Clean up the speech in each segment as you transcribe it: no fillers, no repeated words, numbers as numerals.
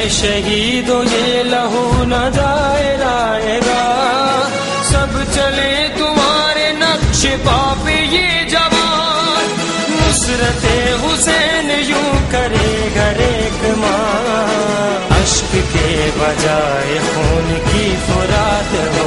शहीदो ये लहू न जाएगा, सब चले तुम्हारे नक्श पे ये जवान, नुसरते हुसैन यूं करे घर एक मां, अश्क के बजाय खून की फुरात हो।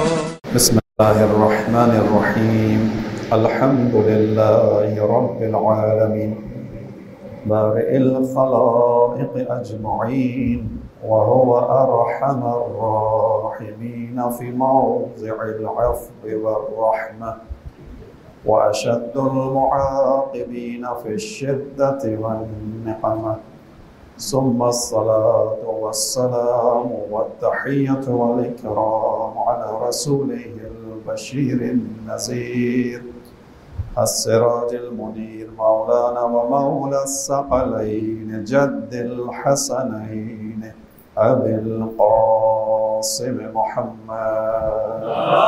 बिस्मिल्लाहिर्रहमानिर्रहीम, अल्हम्दुलिल्लाहि रब्बिल आलमीन, बारिइल खलाइक़ अजमईन, व हुवा अरहमर राहिमीन फ़ी मौज़िइल अफ़्वी वर्रहमह, व अशद्दुल मुआक़िबीन फ़िश्शिद्दति वन्निक़मह, सुम्मा अस्सलातु वस्सलामु वत्तहिय्यतु वल इकरामु अला रसूलिहिल बशीरिन नज़ीर, अस्सिराजिल मुनीर, मौलाना व मौला अस्सक़लैन, जद्दिल हसनैन, अबिल क़ासिम मुहम्मद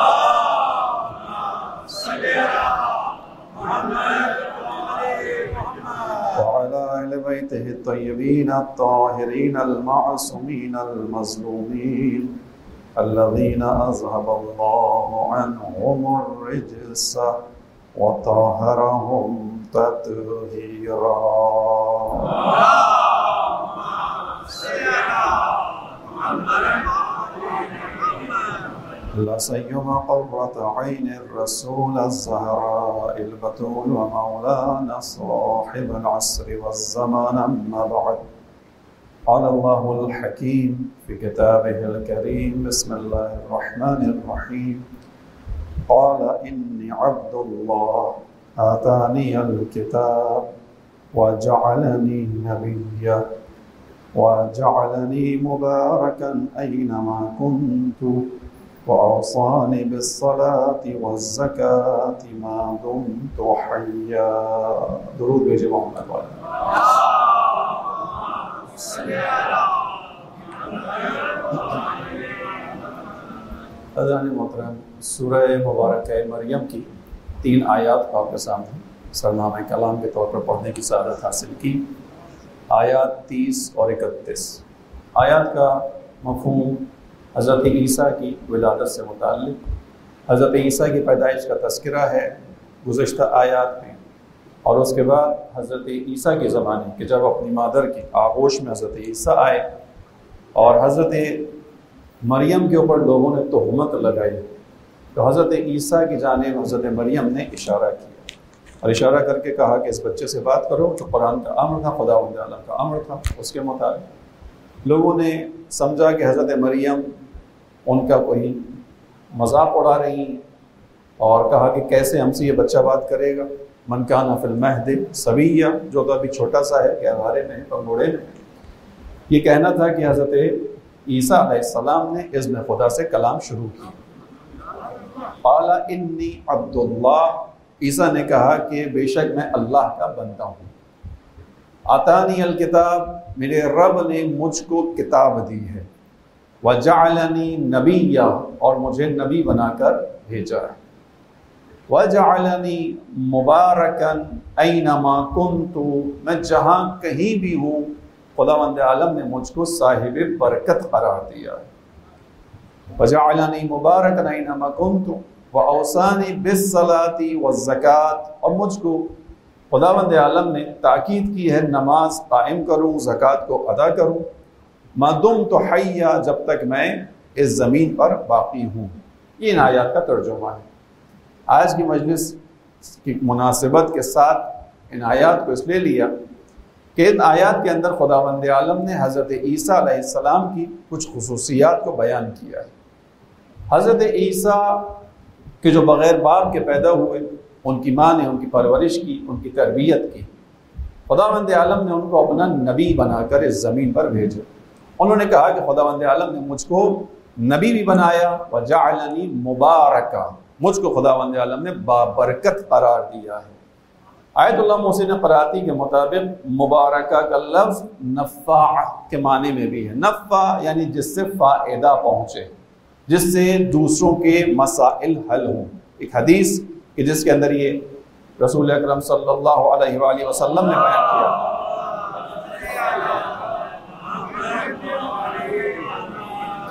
वअला अहलि बैतिहि अत्तय्यबीन अत्ताहिरीन अल-मअसूमीन अल-मज़लूमीन अल्लज़ीना अज़हबल्लाहु अन्हुमुर रिज्सा व तहहरहुम तत्हीरा। ला सय्युमा क़ुर्रतु ऐनिर रसूल अज़्ज़हराइल बतूल व मौलाना साहिबुल अस्रि वज़्ज़मान, अम्मा बअद, क़ाल अल्लाहुल हकीम फ़ी किताबिहिल करीम, बिस्मिल्लाहिर्रहमानिर्रहीम, क़ाल इन्नी अब्दुल्लाह आतानियल किताब व जअलनी नबिय्या व जअलनी मुबारकन ऐनमा कुन्तु व औसानी बिस्सलाति वज़्ज़काति मा दुम्तु हय्या। दुरूद भेजे मोहम्मद वाले। अज़ान मोहतरम, सूरह मुबारक मरियम की 3 आयात को आपके सामने सरनामा कलाम के तौर पर पढ़ने की सआदत हासिल की। आयात 30 और 31 आयात का मफ़हूम हज़रत ईसा की विलादत से मुताल्लिक़, हज़रत ईसा की पैदाइश का तज़किरा है गुज़श्ता आयात में, और उसके बाद हज़रत ईसा के ज़माने कि जब अपनी मादर की आगोश में हज़रत ईसा आए और हज़रत मरियम के ऊपर लोगों ने तोहमत लगाई, तो हज़रत ईसा की जानिब हज़रत मरियम ने इशारा किया और इशारा करके कहा कि इस बच्चे से बात करो, जो कुरान का अम्र था, खुदावंद आलम का अम्र था। उसके मुताबिक लोगों ने समझा कि हज़रत मरियम उनका कोई मजाक उड़ा रही और कहा कि कैसे हमसे ये बच्चा बात करेगा। मन काना फिल महदि सबीया, जो तो अभी छोटा सा है, गहवारे में, पंगोड़े में। ये कहना था कि हज़रत ईसा अलैहिस्सलाम ने इज़्न खुदा से कलाम शुरू किया। क़ाला इन्नी अब्दुल्लाह, ईसा ने कहा कि बेशक मैं अल्लाह का बंदा हूँ। आतानी अल किताब, मेरे रब ने मुझको किताब दी है। वजअलनी नबिय्या, और मुझे नबी बनाकर भेजा है। वजअलनी मुबारकन ऐनमा कुन्तु, मैं जहाँ कहीं भी हूँ खुदावंद आलम ने मुझको साहिब बरकत करार दिया है। वजअलनी मुबारकन ऐनमा कुन्तु व औसानी बिस्सलाति वज़्ज़कात, और मुझको खुदावंद आलम ने ताकीद की है नमाज कायम करूँ, ज़कात को अदा करूँ, मादुम तो हय्या, जब तक मैं इस ज़मीन पर बाकी हूँ। ये इन आयात का तर्जुमा है। आज की मजलिस की मुनासिबत के साथ इन आयात को इसलिए लिया कि इन आयात के अंदर खुदावंद आलम ने हज़रत ईसा अलैहिस्सलाम की कुछ खुसूसियात को बयान किया है। हज़रत ईसा के जो बग़ैर बाप के पैदा हुए, उनकी माँ ने उनकी परवरिश की, उनकी तरबियत की। खुदावंद आलम ने उनको अपना नबी बनाकर इस ज़मीन पर भेजा। उन्होंने कहा कि खुदावंद आलम ने मुझको नबी भी बनाया, वजअलनी मुबारका, मुझको खुदावंद आलम ने बाबरकत करार दिया है। आयतुल्लाह मोहसिन क़राती के मुताबिक मुबारका का लफ्ज़ नफ़ा के माने में भी है। नफ़ा यानी जिससे फ़ायदा पहुँचे, जिससे दूसरों के मसाइल हल हों। एक हदीस कि जिसके अंदर ये रसूल अकरम सल्लल्लाहु अलैहि वसल्लम ने बयान किया,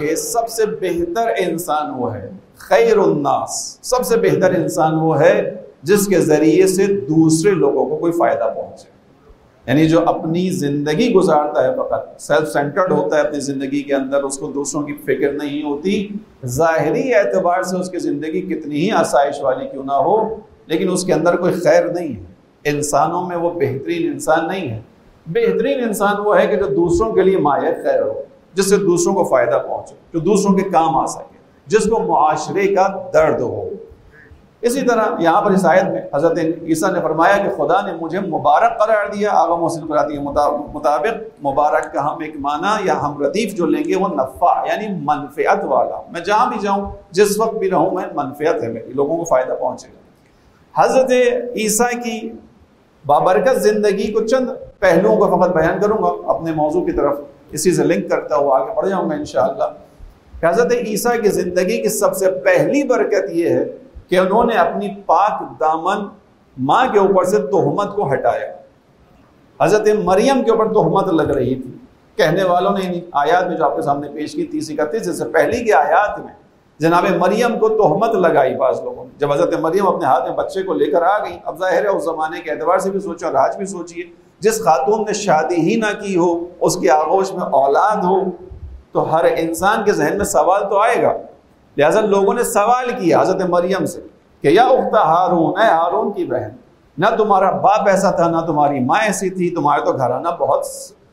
के सबसे बेहतर इंसान वो है, खैरुन्नास, सबसे बेहतर इंसान वो है जिसके ज़रिए से दूसरे लोगों को कोई फ़ायदा पहुँचे। यानी जो अपनी ज़िंदगी गुजारता है फ़कत सेल्फ सेंटर्ड होता है अपनी ज़िंदगी के अंदर, उसको दूसरों की फिक्र नहीं होती, ज़ाहिरी एतबार से उसकी ज़िंदगी कितनी ही आसाइश वाली क्यों ना हो, लेकिन उसके अंदर कोई खैर नहीं है। इंसानों में वो बेहतरीन इंसान नहीं है। बेहतरीन इंसान वो है कि जो दूसरों के लिए माया खैर हो, जिससे दूसरों को फ़ायदा पहुँचे, जो दूसरों के काम आ सके, जिसको मुआशरे का दर्द हो। इसी तरह यहाँ पर इस आयत में हज़रत ईसा ने फरमाया कि खुदा ने मुझे मुबारक करार दिया। आगा मोहसिन क़राती के मुताबिक मुबारक का हम एक माना या हम रदीफ़ जो लेंगे वो नफ़ा यानी मनफ़ियत वाला। मैं जहाँ भी जाऊँ, जिस वक्त भी रहूँ, मैं मनफ़ियत है मेरी, लोगों को फ़ायदा पहुँचेगा। हज़रत ईसा की बाबरकत ज़िंदगी को चंद पहलुओं को फ़कत बयान करूँगा अपने मौजू की तरफ, इसी से लिंक करता हुआ आगे बढ़ जाऊँगा इंशाअल्लाह। हज़रत ईसा की ज़िंदगी की सबसे पहली बरकत ये है कि उन्होंने अपनी पाक दामन माँ के ऊपर से तोहमत को हटाया। हज़रत मरियम के ऊपर तोहमत लग रही थी। कहने वालों ने इन आयात में जो आपके सामने पेश की 30-31 से पहले की आयात में जनाब मरियम को तोहमत लगाई बाज़ लोगों ने। जब हज़रत मरियम अपने हाथ में बच्चे को लेकर आ गई, अब ज़ाहिर है उस ज़माने के एतबार से भी सोचो और आज भी सोचिए, जिस खातून ने शादी ही ना की हो, उसकी आगोश में औलाद हो, तो हर इंसान के जहन में सवाल तो आएगा। लिहाजा लोगों ने सवाल किया हज़रत मरियम से कि या उख्ता हारून, ऐ हारून की बहन, ना तुम्हारा बाप ऐसा था ना तुम्हारी माँ ऐसी थी, तुम्हारा तो घराना बहुत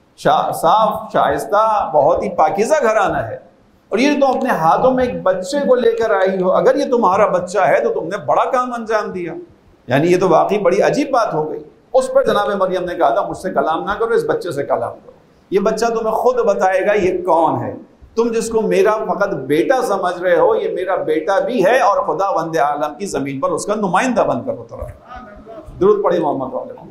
साफ शाइस्ता, बहुत ही पाकीज़ा घराना है, और ये तुम अपने हाथों में एक बच्चे को लेकर आई हो। अगर ये तुम्हारा बच्चा है तो तुमने बड़ा काम अंजाम दिया। यानी ये तो वाकई बड़ी अजीब बात हो गई। उस पर जनाब मरियम ने कहा था मुझसे कलाम ना करो, इस बच्चे से कलाम करो। ये बच्चा तुम्हें खुद बताएगा ये कौन है। तुम जिसको मेरा फकत बेटा समझ रहे हो, ये मेरा बेटा भी है और खुदा वंदे आलम की जमीन पर उसका नुमाइंदा बनकर उतरा। दुरूद पढ़ी मोहम्मद वाले।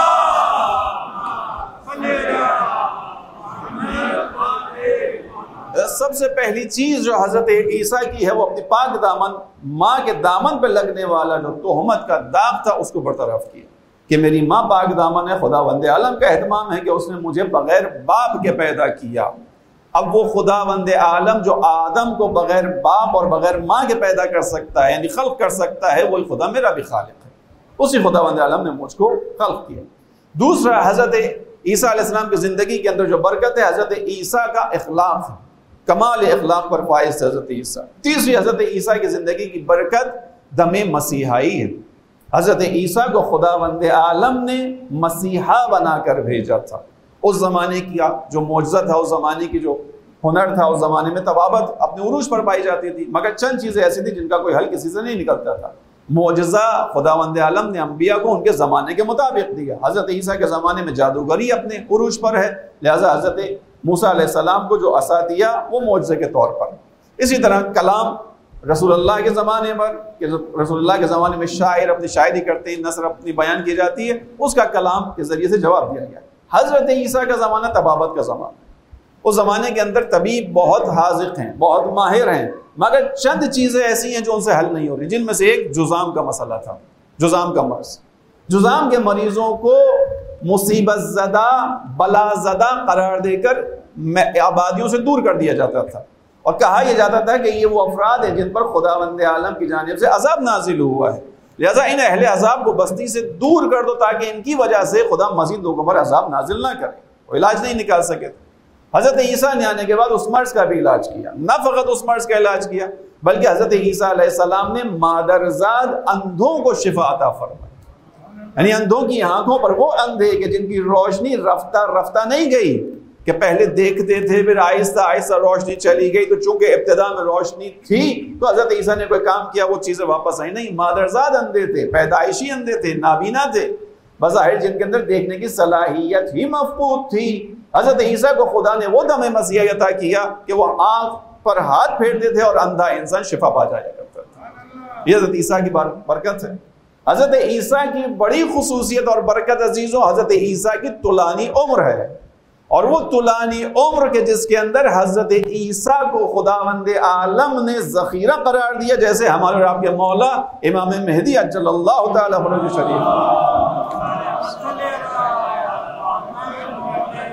सबसे पहली चीज जो हजरत ईसा की है वो अपनी पाक दामन माँ के दामन पे लगने वाला जो तोहमत का दाग था उसको बरतरफ किया कि मेरी माँ पाक दामन है। खुदा वंदे आलम का एहतमाम है कि उसने मुझे बगैर बाप के पैदा किया। अब वो खुदा वंदे आलम जो आदम को बगैर बाप और बगैर माँ के पैदा कर सकता है, यानी खल्क कर सकता है, वही खुदा मेरा भी खालिक है। उसी खुदा वंदे आलम ने मुझको खल्क किया। दूसरा, हजरत ईसा अलैहिस्सलाम की जिंदगी के अंदर जो बरकत है, हजरत ईसा का इखलाक है, कमाल इखलाक पर फाइज हजरत ईसा। तीसरी, हजरत ईसा की जिंदगी की बरकत दमे मसीहाई है। हजरत ईसा को खुदा वंदे आलम ने मसीहा बनाकर भेजा था। उस जमाने की जो मौजज़ा था, उस जमाने की जो हुनर था, उस जमाने में तबाबत अपने उरूज पर पाई जाती थी, मगर चंद चीजें ऐसी थी जिनका कोई हल किसी से नहीं निकलता था। मौजज़ा खुदा वंदे आलम ने अंबिया को उनके ज़माने के मुताबिक दिया। हज़रत ईसा के ज़माने में जादूगरी अपने उरूज पर है, लिहाजा हज़रत मूसा अलैहिस्सलाम को जो असा दिया वो मौजज़े के तौर पर। इसी तरह कलाम रसूलुल्लाह के ज़माने पर, कि रसूलुल्लाह के ज़माने में शायर अपनी शायरी करते हैं, नसर अपनी बयान की जाती है, उसका कलाम के ज़रिए से जवाब दिया गया। हज़रत ईसा का ज़माना तबाबत का ज़माना, उस ज़माने के अंदर तबीब बहुत हाज़िक़ हैं, बहुत माहिर हैं, मगर चंद चीज़ें ऐसी हैं जो उनसे हल नहीं हो रही, जिनमें से एक जुज़ाम का मसला था। जुज़ाम का मर्ज़, जुज़ाम के मरीज़ों को मुसीबत ज़दा बला ज़दा करार देकर आबादियों से दूर कर दिया जाता था और कहा यह जाता था कि ये वो अफराद हैं जिन पर खुदावंद आलम की जानिब से अज़ाब नाजिल हुआ है, लिहाजा इन अहले अज़ाब को बस्ती से दूर कर दो ताकि इनकी वजह से खुदा मज़ीद लोगों पर अज़ाब नाजिल ना करे। वो इलाज नहीं निकाल सके। हज़रत ईसा ने आने के बाद उस मर्ज़ का भी इलाज किया। न फ़कत उस मर्ज़ का इलाज किया बल्कि हज़रत ईसा अलैहिस्सलाम ने मादरज़ाद अंधों को शिफा अता फरमाई। यानी अंधों की आंखों पर वो अंधे कि जिनकी रोशनी रफ्ता रफ्ता नहीं गई, कि पहले देखते थे फिर आहिस्ता आहिस्ता रोशनी चली गई, तो चूंकि इब्तिदा में रोशनी थी तो हज़रत ईसा ने कोई काम किया, वो चीज़ें वापस आई नहीं। मादरज़ाद अंधे थे, पैदाइशी अंधे थे, नाबीना थे, बज़ाहिर जिनके अंदर देखने की सलाहियत ही मफकूद थी। हज़रत ईसा को खुदा ने वो दमे मसीह अता किया कि वो आँख पर हाथ फेरते थे और अंधा इंसान शिफा पा जाया करता था। ये हज़रत ईसा की बरकत है। हज़रत ईसा की बड़ी खुसूसियत और बरकत अजीज़ों, हज़रत ईसा की तुलानी उम्र है, और वो तुलानी उम्र के जिसके अंदर हज़रत ईसा को खुदावंद आलम ने ज़ख़ीरा करार दिया, जैसे हमारे और आपके मौला इमाम मेहदी अज्जलल्लाहु ताला फरज शरीफ।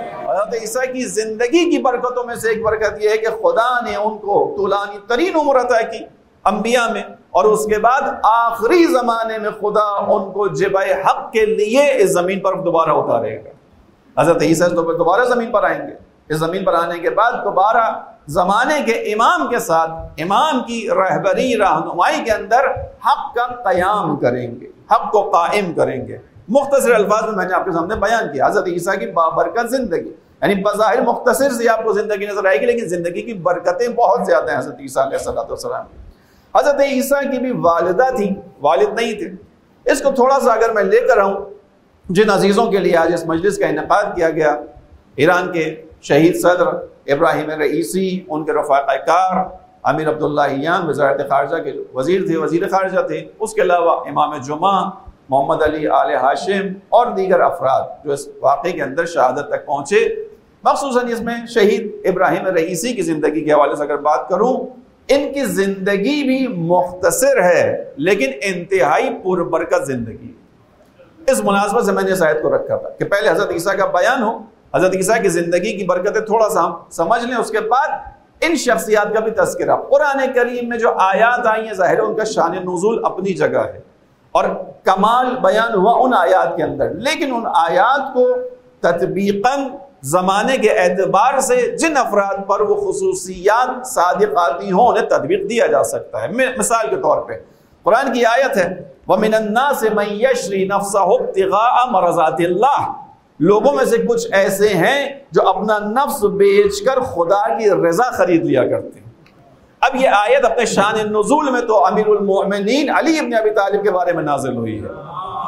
हज़रत ईसा की ज़िंदगी की बरकतों में से एक बरकत यह है कि खुदा ने उनको तुलानी तरीन उम्र अता की अंबिया में, और उसके बाद आखिरी ज़माने में खुदा उनको जिबाए हक के लिए इस ज़मीन पर दोबारा उतारेगा। हज़रत ईसा दोबारा ज़मीन पर आएंगे। इस ज़मीन पर आने के बाद दोबारा ज़माने के इमाम के साथ, इमाम की रहबरी रहनुमाई के अंदर हक का क़याम करेंगे, हक को कायम करेंगे। मुख्तसर अल्फाज में मैंने आपके सामने बयान किया हज़रत ईसा की बाबरकत ज़िंदगी, यानी बज़ाहिर मुख्तसर सी आपको ज़िंदगी नजर आएगी, लेकिन ज़िंदगी की बरकतें बहुत ज़्यादा हैं हज़रत ईसा अलैहिस्सलाम की। हज़रत ईसा की भी वालिदा थी, वालिद नहीं थे। इसको थोड़ा सा अगर मैं लेकर आऊँ, जिन अजीज़ों के लिए आज इस मजलिस का इनेकाद किया गया, ईरान के शहीद सदर इब्राहिम रईसी, उनके रफ़ाक़ार अमीर अब्दुल्लाहियान वज़ारत ख़ारजा के वज़ीर थे, वज़ीर ख़ारजा थे। उसके अलावा इमाम जुमा मोहम्मद अली आले हाशिम और दीगर अफराद जो इस वाक़े के अंदर शहादत तक पहुँचे। मख़सूसन इसमें शहीद इब्राहिम रईसी की ज़िंदगी के हवाले से अगर बात करूँ, इनकी ज़िंदगी भी मुख्तसर है लेकिन इंतहाई पुरबरकत ज़िंदगी। इस मुनासबत से मैंने इस आयत को रखा था कि पहले हज़रत ईसा का बयान हो, हज़रत ईसा की ज़िंदगी की बरकतें थोड़ा सा हम समझ लें, उसके बाद इन शख्सियात का भी तज़किरा। कुरान करीम में जो आयात आई हैं, ज़ाहिर है उनका शान नुज़ूल अपनी जगह है और कमाल बयान हुआ उन आयात के अंदर, लेकिन उन आयात को तत्बीक़न ज़माने के एतबार से जिन अफराद पर वो खुसूसियात सादिक़ाती हों उन्हें तदबीक़ दिया जा सकता है। मिसाल के तौर पर कुरान की आयत है, वमिनन्नासि मन यश्री नफ्सहु इब्तिग़ाअ मरज़ातिल्लाह, लोगों में से कुछ ऐसे हैं जो अपना नफ्स बेचकर खुदा की रज़ा खरीद लिया करते हैं। अब ये आयत अपने शान नुज़ूल में तो अमीरुल मोमिनीन अली इब्न अबी तालिब के बारे में नाज़िल हुई है,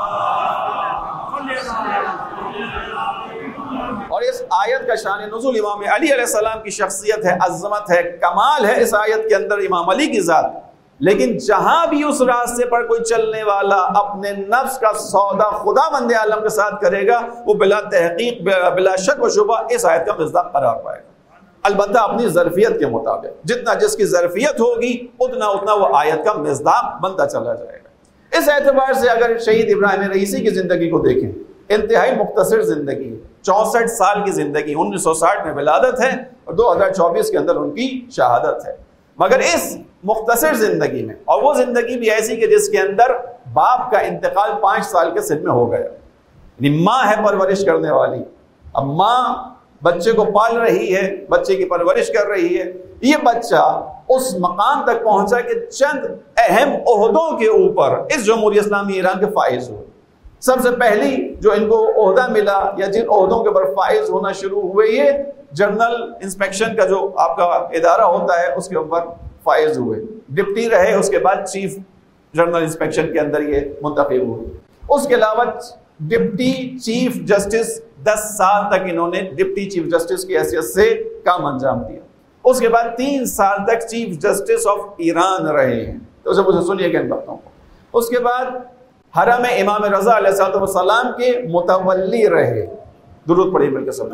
और इस आयत का शान नुज़ूल इमाम अली अलैहिस्सलाम की शख्सियत है, अज़मत है, कमाल है इस आयत के अंदर इमाम अली की ज़ात। लेकिन जहां भी उस रास्ते पर कोई चलने वाला अपने नफ्स का सौदा खुदा बंदे आलम के साथ करेगा, वो बिला तहकीक बिला शक व शुबा इस आयत का मिज़दाक़ करार पाएगा। अलबत्ता अपनी ज़रफ़ियत के मुताबिक, जितना जिसकी ज़रफ़ियत होगी उतना उतना वो आयत का मिज़दाक़ बनता चला जाएगा। इस एतबार से अगर शहीद इब्राहिम रईसी की ज़िंदगी को देखें, इंतहाई मुख्तसर ज़िंदगी, 64 साल की ज़िंदगी, 1960 में विलादत है और 2024 के अंदर उनकी शहादत है। मगर इस मुख्तसर ज़िंदगी में, और वो ज़िंदगी भी ऐसी कि जिसके अंदर बाप का इंतकाल 5 साल के सिन में हो गया, यानी माँ है परवरिश करने वाली। अब माँ बच्चे को पाल रही है, बच्चे की परवरिश कर रही है, ये बच्चा उस मकाम तक पहुंचा कि चंद अहम ओहदों के ऊपर इस जमहूरियत इस्लामी ईरान के फाइज हुए। सबसे पहली जो इनको ओहदा मिला या जिन ओहदों के ऊपर फाइज होना शुरू हुए, ये जर्नल इंस्पेक्शन का जो आपका इदारा होता है उसके ऊपर फाइज हुए। डिप्टी रहे, उसके बाद चीफ जर्नल इंस्पेक्शन के अंदर ये मुंतखब हुए। उसके अलावा डिप्टी चीफ जस्टिस 10 साल तक इन्होंने डिप्टी चीफ जस्टिस की हैसियत से काम अंजाम दिया। उसके बाद 3 साल तक चीफ जस्टिस ऑफ ईरान रहे हैं। तो उसे मुझे सुनिएगा इन बातों को। उसके बाद हरम इमाम रज़ा अलैहिस्सलाम के मुतवल्ली रहे। दुरूद पढ़िए मिलकर सब।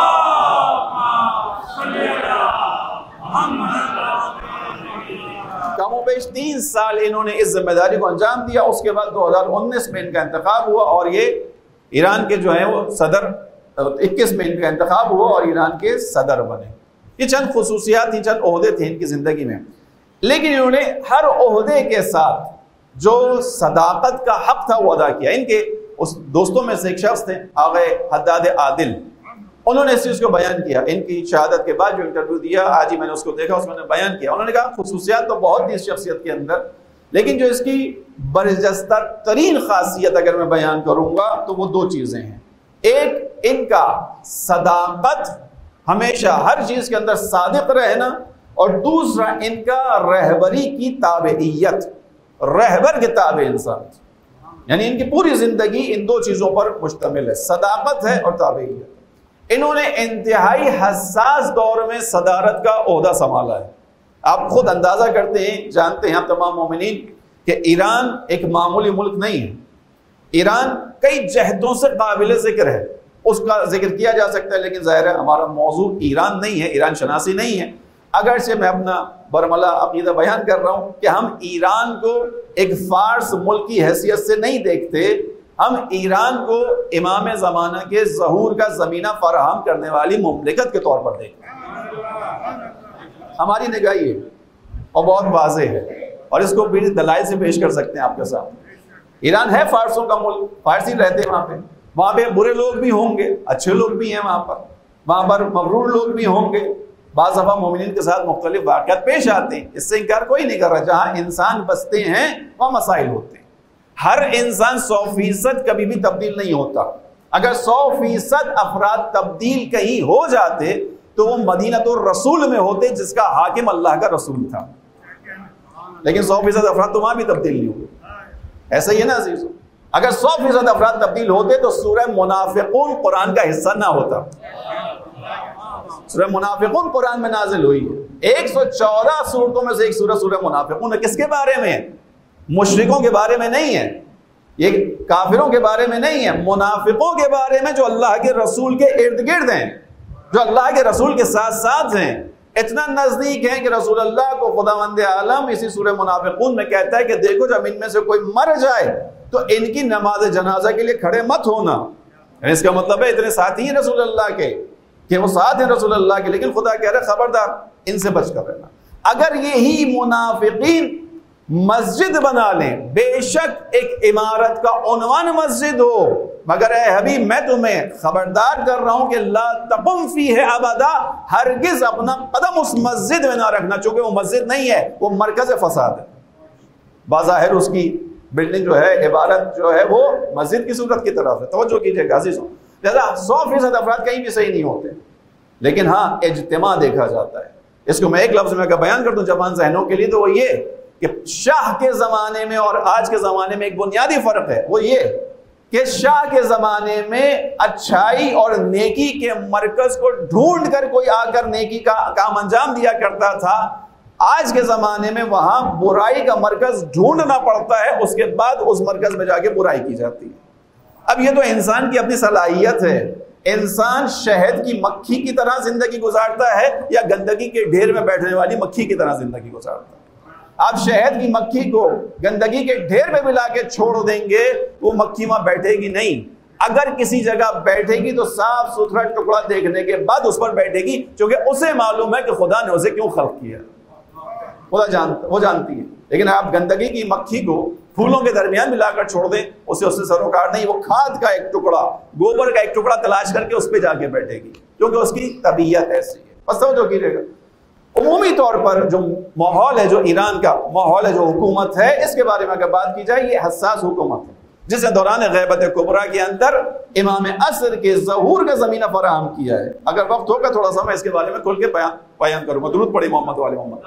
कमोबेश 3 साल इन्होंने इस जिम्मेदारी को अंजाम दिया। उसके बाद 2019 में इनका इंतखाब हुआ और ये ईरान के जो है वो सदर, 21 में इनका इंतखाब हुआ और ईरान के सदर बने। ये चंद खुसूसियात थी, चंद ओहदे थे इनकी ज़िंदगी में, लेकिन इन्होंने हर ओहदे के साथ जो सदाकत का हक था वो अदा किया। इनके उस दोस्तों में से एक शख्स थे आगे हद्दाद आदिल, उन्होंने इस चीज़ को बयान किया। इनकी शहादत के बाद जो इंटरव्यू दिया, आज ही मैंने उसको देखा, उसमें बयान किया। उन्होंने कहा खुसूसियात तो बहुत थी इस शख्सियत के अंदर, लेकिन जो इसकी बरजस्ता तरीन खासियत अगर मैं बयान करूंगा तो वो 2 चीज़ें हैं। एक, इनका सदाकत, हमेशा हर चीज़ के अंदर सादिक रहना, और दूसरा इनका रहबरी की ताबेइयत, रहबर के ताबे इंसान, यानी इनकी पूरी जिंदगी इन 2 चीजों पर मुश्तमिल है, सदाकत है और ताबेइयत। इन्होंने इंतहाई हसास दौर में सदारत का ओहदा संभाला है। आप खुद अंदाजा करते हैं, जानते हैं आप तमाम मोमिनीन कि ईरान एक मामूली मुल्क नहीं है। ईरान कई जहतों से काबिल जिक्र है, उसका जिक्र किया जा सकता है, लेकिन जाहिर है हमारा मौजू ईरान नहीं है, ईरान शनासी नहीं है। अगरचे मैं अपना बरमला अकीदा बयान कर रहा हूँ कि हम ईरान को एक फारस मुल्क की हैसियत से नहीं देखते, हम ईरान को इमाम ज़माना के ज़हूर का ज़मीना फराहम करने वाली मुमलिकत के तौर पर देखें। हमारी निगाह ये और बहुत वाज़ेह है, और इसको भी दलाइल से पेश कर सकते हैं आपके सामने। ईरान है फारसों का मुल्क, फारसी रहते हैं वहाँ पे बुरे लोग भी होंगे, अच्छे लोग भी हैं वहाँ पर मगरूर लोग भी होंगे, बाज़ दफ़ा मोमिनीन के साथ मुख्तलिफ वाक़यात पेश आते हैं, इससे इनकार कोई नहीं कर रहा। जहाँ इंसान बसते हैं वहाँ मसाइल होते हैं। हर इंसान 100% कभी भी तब्दील नहीं होता। अगर 100% अफराद तब्दील कहीं हो जाते तो वो मदीनतुर रसूल में होते, जिसका हाकिम अल्लाह का रसूल था। लेकिन 100% अफराद तो वहां भी तब्दील नहीं हुए। ऐसा ही है ना अजीजों, अगर 100% अफराद तब्दील होते तो सूरह मुनाफिकून कुरान का हिस्सा ना होता। सूरह मुनाफिकून कुरान में नाजिल हुई है। 114 सूरतों में से एक सूरह मुनाफिकून है। किसके बारे में? मुशरिकों के बारे में नहीं है, ये काफिरों के बारे में नहीं है, मुनाफिकों के बारे में जो अल्लाह के रसूल के इर्द गिर्द हैं, जो अल्लाह के रसूल के साथ साथ हैं, इतना नजदीक है कि रसूल अल्लाह को खुदावंद आलम इसी सूरह मुनाफिकून में कहता है कि देखो जब इनमें से कोई मर जाए तो इनकी नमाज जनाजा के लिए खड़े मत होना। इसका मतलब है इतने साथी हैं रसूल अल्लाह के कि वो साथ हैं रसूल अल्लाह के, लेकिन खुदा कह रहा है खबरदार इनसे बच कर रहना। अगर यही मुनाफिकीन मस्जिद बना लें, बेशक एक इमारत का उन्वान मस्जिद हो, मगर ए हबीब मैं तुम्हें खबरदार कर रहा हूं कि ला तकुम फीह अबदा, हरगिज अपना कदम उस मस्जिद में ना रखना, चूंकि वो मस्जिद नहीं है, वो मरकज फसाद है। बाज़ाहिर उसकी बिल्डिंग जो है, इबारत जो है, वो मस्जिद की सूरत की तरफ है। तवज्जो कीजिएगा अज़ीज़ों, लिहाजा 100% अफराद कहीं भी सही नहीं होते, लेकिन हाँ इज्तिमा देखा जाता है। इसको मैं एक लफ्ज में अगर बयान कर दूं जवान ज़हनों के लिए तो वो ये कि शाह के ज़माने में और आज के ज़माने में एक बुनियादी फ़र्क है। वो ये कि शाह के ज़माने में अच्छाई और नेकी के मरकज़ को ढूंढ कर कोई आकर नेकी का काम अंजाम दिया करता था। आज के ज़माने में वहाँ बुराई का मरकज़ ढूंढना पड़ता है, उसके बाद उस मरकज़ में जाके बुराई की जाती है। अब ये तो इंसान की अपनी सलाहियत है। इंसान शहद की मक्खी की तरह ज़िंदगी गुजारता है या गंदगी के ढेर में बैठने वाली मक्खी की तरह ज़िंदगी गुजारता है। आप शहद की मक्खी को गंदगी के ढेर में मिला के छोड़ देंगे, वो मक्खी वहां बैठेगी नहीं। अगर किसी जगह बैठेगी तो साफ सुथरा टुकड़ा देखने के बाद उस पर बैठेगी, क्योंकि उसे मालूम है कि खुदा ने उसे क्यों खल्क किया। वो जानती है। लेकिन आप गंदगी की मक्खी को फूलों के दरमियान मिलाकर छोड़ दें, उससे सरोकार नहीं, वो खाद का एक टुकड़ा, गोबर का एक टुकड़ा तलाश करके उस पर जाके बैठेगी, क्योंकि उसकी तबीयत ऐसी है। बस समझो कीजिएगा। उमूमी तौर पर जो माहौल है, जो ईरान का माहौल है, जो हुकूमत है, इसके बारे में अगर बात की जाए, ये हसास हुकूमत है, जिसने दौरान गैबत कुबरा के अंदर इमाम असर के ज़हूर का ज़मीना फराहम किया है। अगर वक्त होगा थोड़ा सा मैं इसके बारे में खुल के बयान करूंगा। दुरूद पढ़ी मोहम्मद वाले मोहम्मद।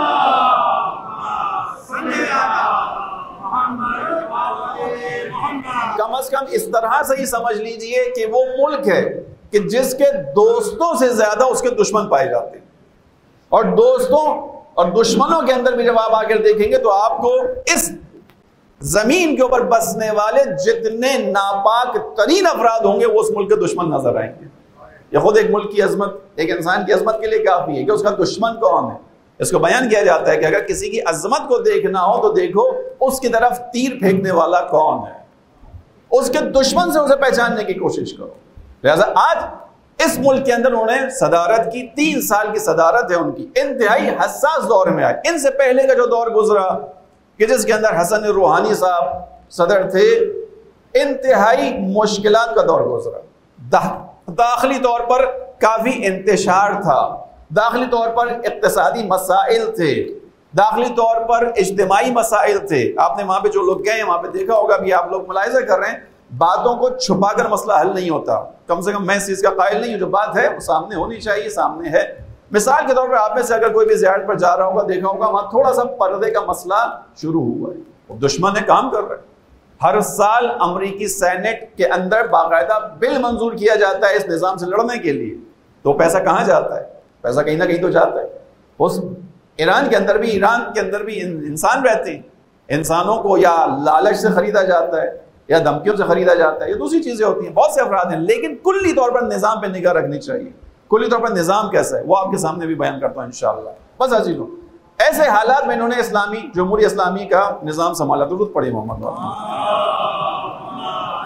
कम अज कम इस तरह से ही समझ लीजिए कि वो मुल्क है कि जिसके दोस्तों से ज्यादा उसके दुश्मन पाए जाते हैं, और दोस्तों और दुश्मनों के अंदर भी जब आप आकर देखेंगे तो आपको इस जमीन के ऊपर बसने वाले जितने नापाक तरीन अफराद होंगे वो उस मुल्क के दुश्मन नजर आएंगे। यह खुद एक मुल्क की अजमत, एक इंसान की अजमत के लिए काफी है कि उसका दुश्मन कौन है। इसको बयान किया जाता है कि अगर किसी की अजमत को देखना हो तो देखो उसकी तरफ तीर फेंकने वाला कौन है, उसके दुश्मन से उसे पहचानने की कोशिश करो। लिहाजा आज इस मुल्क के अंदर उन्होंने सदारत की, 3 साल की सदारत है उनकी, इंतहाई हसास दौर में आए। इनसे पहले का जो दौर गुजरा कि जिसके अंदर हसन रूहानी साहब सदर थे, इंतहाई मुश्किलात का दौर गुजरा। दाखिली तौर पर काफी इंतशार था, दाखिली तौर पर इक्तिसादी मसाइल थे, दाखिली तौर पर इज्तिमाई मसाइल थे। आपने वहां पे जो लोग गए वहां पे देखा होगा, भी आप लोग मुलाहिजा कर रहे हैं, बातों को छुपाकर मसला हल नहीं होता। कम से कम मैं इस चीज का कायल नहीं हूं, जो बात है वो सामने होनी चाहिए, सामने है। मिसाल के तौर पर आप में से अगर कोई भी ज़ियारत पर जा रहा होगा, देखा होगा वहां थोड़ा सा पर्दे का मसला शुरू हुआ है, दुश्मन है काम कर रहे हैं। हर साल अमरीकी सेनेट के अंदर बाकायदा बिल मंजूर किया जाता है इस निज़ाम से लड़ने के लिए। तो पैसा कहाँ जाता है? पैसा कहीं ना कहीं तो जाता है। उस ईरान के अंदर भी इंसान रहते हैं, इंसानों को या लालच से खरीदा जाता है या धमकियों से खरीदा जाता है, ये दूसरी चीजें होती हैं। बहुत से अफराद हैं, लेकिन कुल्ली तौर पर निज़ाम पर निगाह रखनी चाहिए। कुल्ली तौर पर निज़ाम कैसा है वो आपके सामने भी बयान करता हूँ इंशाअल्लाह। बस अजीजों, ऐसे हालात में इन्होंने इस्लामी जमहूरियत इस्लामी का निज़ाम संभाला। दुरूद पढ़े मोहम्मद।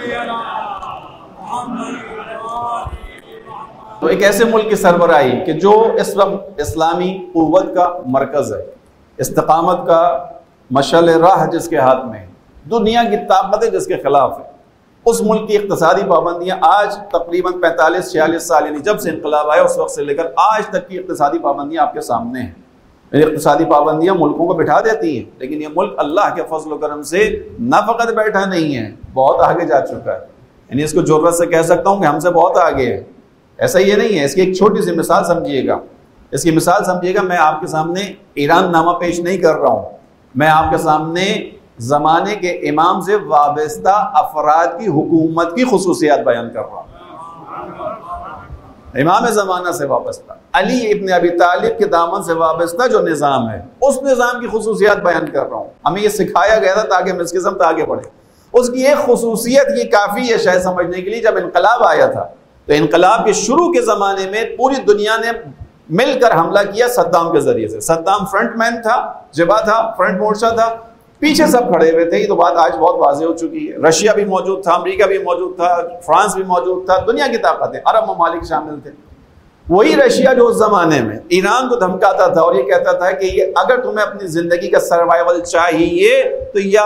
तो एक ऐसे मुल्क की सरबराही कि जो इस वक्त इस्लामी कुव्वत का मरकज है, इस्तिकामत का मशअल राह जिसके हाथ में है, दुनिया की ताकतें जिसके खिलाफ है, उस मुल्क की इक्तिसादी पाबंदियां आज तकरीबन 45-46 साल यानी जब से इनकलाब आया उस वक्त से लेकर आज तक की इक्तिसादी पाबंदियां आपके सामने हैं। इक्तिसादी पाबंदियां मुल्कों को बिठा देती हैं, लेकिन ये मुल्क अल्लाह के फजल व करम से न फ़कत बैठा नहीं है, बहुत आगे जा चुका है। यानी इसको ज़रूरत से कह सकता हूँ कि हमसे बहुत आगे है। ऐसा ये नहीं है। इसकी एक छोटी सी मिसाल समझिएगा, इसकी मिसाल समझिएगा। मैं आपके सामने ईरान नामा पेश नहीं कर रहा हूँ, मैं आपके सामने ज़माने के इमाम से वाबस्ता अफराद की हुकूमत की खुसूसियात बयान कर रहा हूँ। इमाम ज़माना से वाबस्ता अली इब्न अबी तालिब के दामन से वाबस्ता जो निज़ाम है, उस निज़ाम की खुसूसियात बयान कर रहा हूँ। हमें ये सिखाया गया था ताकि हम इसकी समत आगे बढ़े। उसकी एक खुसूसियत ये काफ़ी है शायद समझने के लिए। जब इनकलाब आया था तो इनकलाब के शुरू के ज़माने में पूरी दुनिया ने मिलकर हमला किया सद्दाम के ज़रिए से। सद्दाम फ्रंटमैन था, जिबा था, फ्रंट मोर्चा था, पीछे सब खड़े हुए थे। ये तो बात आज बहुत वाज़ेह हो चुकी है। रशिया भी मौजूद था, अमेरिका भी मौजूद था, फ्रांस भी मौजूद था, दुनिया की ताकतें, अरब ममालिक शामिल थे। वही रशिया जो उस जमाने में ईरान को धमकाता था और ये कहता था कि ये अगर तुम्हें अपनी जिंदगी का सर्वाइवल चाहिए तो या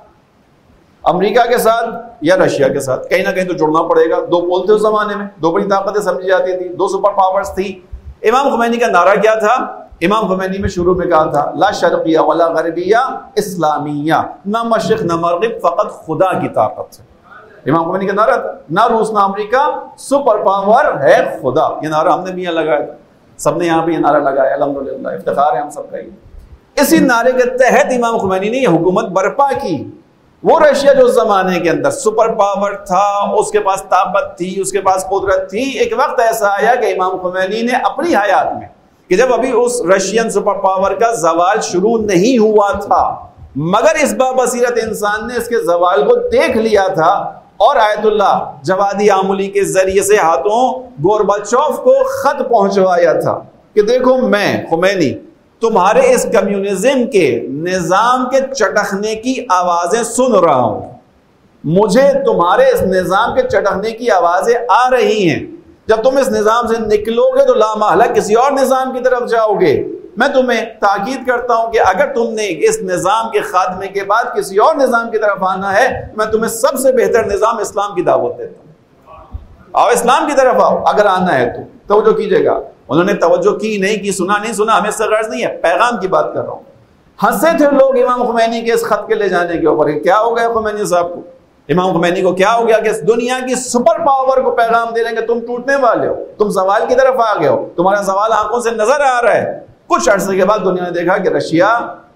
अमेरिका के साथ या रशिया के साथ कहीं ना कहीं तो जुड़ना पड़ेगा। दो पोल थे उस जमाने में, दो बड़ी ताकतें समझी जाती थी, दो सुपर पावर्स थी। इमाम खुमैनी का नारा क्या था? इमाम खुमैनी में शुरू में कहा था ला शर्किया वला गरबिया इस्लामिया, ना मशरिक न मगरिब, फकत खुदा की ताकत है। इमाम खुमैनी का नारा था, ना रूस ना अमेरिका, सुपर पावर है खुदा। ये नारा हमने भी यहाँ लगाया था, सबने यहाँ पे ये नारा लगाया, अल्हम्दुलिल्लाह, इफ्तिखार है हम सबका। इसी नारे के तहत इमाम खुमैनी ने हुकूमत बर्पा की। वो रशिया जो उस जमाने के अंदर सुपर पावर था, उसके पास ताकत थी, उसके पास कुदरत थी, एक वक्त ऐसा आया कि इमाम खुमैनी ने अपनी हयात में, कि जब अभी उस रशियन सुपर पावर का जवाल शुरू नहीं हुआ था, मगर इस बाबसीरत इंसान ने इसके जवाल को देख लिया था और आयतुल्लाह जवादी आमुली के जरिए से हाथों गोरबाचोव को खत पहुंचवाया था कि देखो मैं खुमैनी तुम्हारे इस कम्युनिज्म के निजाम के चटकने की आवाजें सुन रहा हूं, मुझे तुम्हारे इस निजाम के चटकने की आवाजें आ रही हैं। जब तुम इस निजाम से निकलोगे तो लामहला किसी और निजाम की तरफ जाओगे। मैं तुम्हें ताकीद करता हूं कि अगर तुमने इस निजाम के खात्मे के बाद किसी और निजाम की तरफ आना है, मैं तुम्हें सबसे बेहतर निजाम इस्लाम की दावत देता हूं। आओ इस्लाम की तरफ आओ, अगर आना है तो तवज्जो कीजिएगा। उन्होंने तवज्जो की नहीं की, सुना नहीं सुना, हमें इससे गर्ज नहीं है, पैगाम की बात कर रहा हूं। हंसे थे लोग इमाम खुमैनी के इस खत के ले जाने के ऊपर। क्या हो गया खुमैनी साहब को, इमाम खुमैनी को क्या हो गया कि दुनिया की सुपर पावर को पैगाम दे रहे हैं, तुम टूटने वाले हो, तुम सवाल की तरफ आ गए हो, तुम्हारा सवाल आंखों से नजर आ रहा है। कुछ अरसे के बाद दुनिया ने देखा कि रशिया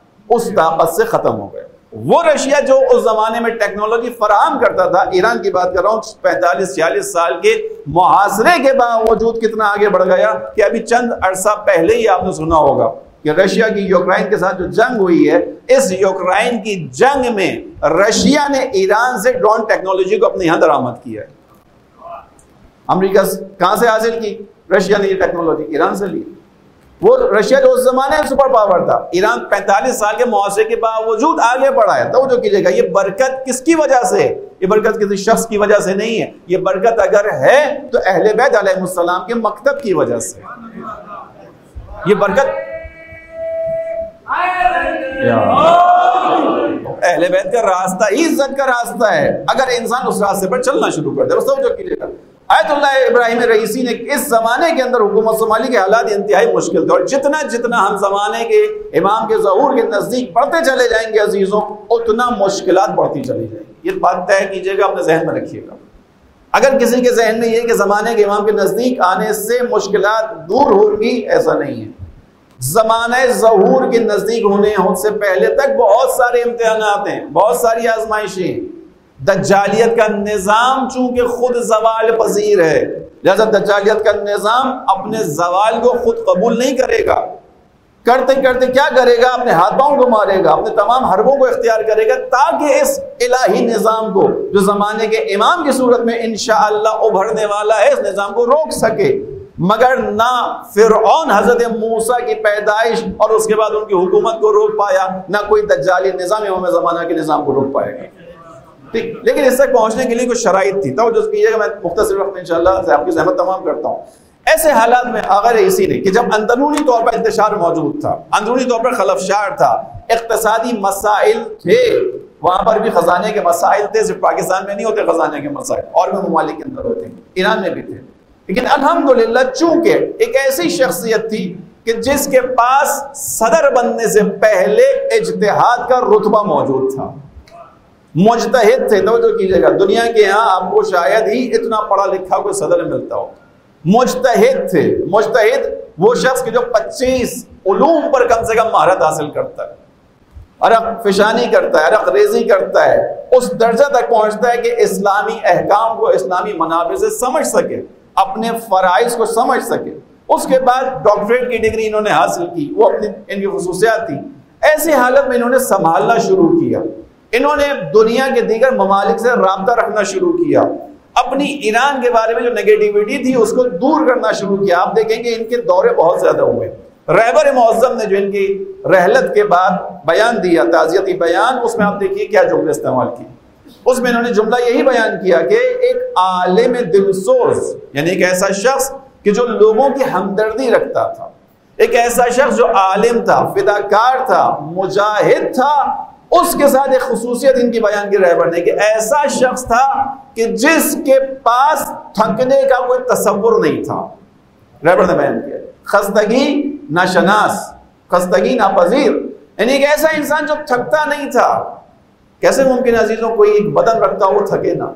उस ताकत से खत्म हो गया। वो रशिया जो उस जमाने में टेक्नोलॉजी फराहम करता था, ईरान की बात कर रहा हूं, 45-46 साल के मुहासरे के बावजूद कितना आगे बढ़ गया कि अभी चंद अरसा पहले ही आपने सुना होगा कि रशिया की यूक्रेन के साथ जो जंग हुई है, इस यूक्रेन की जंग में रशिया ने ईरान से ड्रोन टेक्नोलॉजी को अपने यहां दरामद किया है। अमेरिका कहां से हासिल की? रशिया ने ये टेक्नोलॉजी ईरान से ली। वो रशिया जो उस जमाने में सुपर पावर था, ईरान 45 साल के मुआशरे के बावजूद आगे बढ़ा है। तो जो कीजिएगा, ये बरकत किसकी वजह से? ये बरकत किसी शख्स की वजह से नहीं है। ये बरकत अगर है तो अहले बैत अलैहिमुस्सलाम के मकतब की वजह से। ये बरकत अहले बैत का रास्ता ही इज्जत का रास्ता है, अगर इंसान उस रास्ते पर चलना शुरू कर दे। जो कीजिएगा, आयतुल्लाह इब्राहिम रईसी ने इस जमाने के अंदर हुकूमत संभाली के हालात इंतहाई मुश्किल थे, और जितना जितना हम जमाने के इमाम के ज़हूर के नजदीक बढ़ते चले जाएंगे अजीजों, उतना मुश्किलात बढ़ती चली जाएंगी। ये बात तय कीजिएगा, अपने जहन में रखिएगा। अगर किसी के जहन में ये कि जमाने के इमाम के नजदीक आने से मुश्किलात दूर होगी, ऐसा नहीं है। जमाने ज़हूर के नजदीक होने से पहले तक बहुत सारे इम्तिहानात हैं, बहुत सारी आजमाइशें। दज्जालियत का निजाम चूंकि खुद जवाल पजीर है, लिहाजा दज्जालियत का निजाम अपने जवाल को खुद कबूल नहीं करेगा। करते करते क्या करेगा? अपने हाथ पांव को मारेगा, अपने तमाम हरबों को इख्तियार करेगा, ताकि इस इलाही निजाम को जो जमाने के इमाम की सूरत में इंशाअल्लाह उभरने वाला है, इस निजाम को रोक सके। मगर ना फिरऔन हजरत मूसा की पैदाइश और उसके बाद उनकी हुकूमत को रोक पाया, ना कोई दज्जाली निजाम इमाम ज़माना के निजाम को रोक पाएगा। ठीक, लेकिन इस तक पहुंचने के लिए कुछ शराइत थी। तो जो कीजिएगा, मैं मुख्तसर वक्त में इंशाअल्लाह से आपकी ज़हमत तमाम करता हूँ। ऐसे हालात में अगर इसी ने कि जब अंदरूनी तौर पर इंतशार मौजूद था, अंदरूनी तौर पर खलफशार था, इक्तिसादी मसाइल थे, वहां पर भी खजाने के मसाइल थे। सिर्फ पाकिस्तान में नहीं होते खजाने के मसाइल, और भी ममालिक के अंदर होते हैं, ईरान में भी थे। लेकिन अल्हम्दुलिल्लाह चूंकि एक ऐसी शख्सियत थी कि जिसके पास सदर बनने से पहले इज्तिहाद का रुतबा मौजूद था, मुज्तहिद थे। तवज्जो कीजिएगा, दुनिया के यहाँ आपको शायद ही इतना पढ़ा लिखा कोई सदर मिलता हो। मुज्तहिद थे। मुज्तहिद वो शख्स के जो 25 उलूम पर कम से कम महारत हासिल करता है, अरक फिशानी करता है, अरक रेजी करता है, उस दर्जा तक पहुंचता है कि इस्लामी अहकाम को इस्लामी मनाबे से समझ सके, अपने फराइज को समझ सके। उसके बाद डॉक्टरेट की डिग्री इन्होंने हासिल की, वो अपनी इनकी खुसूसियात थी। ऐसी हालत में इन्होंने संभालना शुरू किया, इन्होंने दुनिया के दीगर ममालिक से राब्ता रखना शुरू किया, अपनी ईरान के बारे में जो नेगेटिविटी थी उसको दूर करना शुरू किया। आप देखेंगे इनके दौरे बहुत ज्यादा हुए। रहबर मुअज़्ज़म ने जो इनकी रहलत के बाद बयान दिया, ताज़ियती बयान, उसमें आप देखिए क्या जुमले इस्तेमाल किए। उसमें इन्होंने जुमला यही बयान किया कि एक आलिम दिलसोज, यानी एक ऐसा शख्स कि जो लोगों की हमदर्दी रखता था, एक ऐसा शख्स जो आलिम था, फिदाकार था, मुजाहिद था, उसके साथ एक खुसूसियत इनकी बयान की रहबर ने कि ऐसा शख्स था कि जिसके पास थकने का कोई तसव्वुर नहीं था। रहबर ने बयान किया खस्तगी नाशनास, खस्तगी नापजीर, यानी एक ऐसा इंसान जो थकता नहीं था। कैसे मुमकिन अजीजों, कोई एक बदन रखता हो थके ना,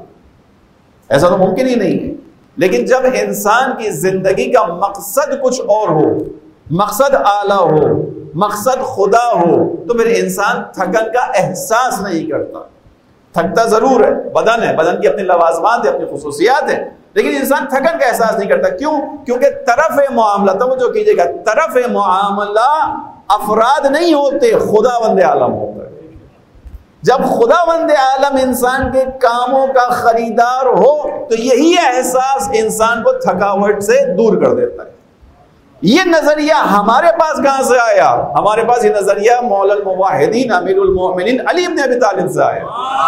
ऐसा तो मुमकिन ही नहीं है। लेकिन जब इंसान की जिंदगी का मकसद कुछ और हो, मकसद आला हो, मकसद खुदा हो, तो फिर इंसान थकन का एहसास नहीं करता। थकता जरूर है, बदन है, बदन की अपनी लवाजमात है, अपनी खुसूसियात है, लेकिन इंसान थकन का एहसास नहीं करता। क्यों? क्योंकि तरफ मामला, तवज्जो कीजिएगा, तरफ मामला अफराद नहीं होते, खुदावंद आलम होता है। जब खुदावंद आलम इंसान के कामों का खरीदार हो तो यही एहसास इंसान को थकावट से दूर कर देता है। ये नजरिया हमारे पास कहां से आया? हमारे पास ये नजरिया मौला मुवाहिदीन अमीरुल मोमिनीन अली इब्न अबी तालिब से आया।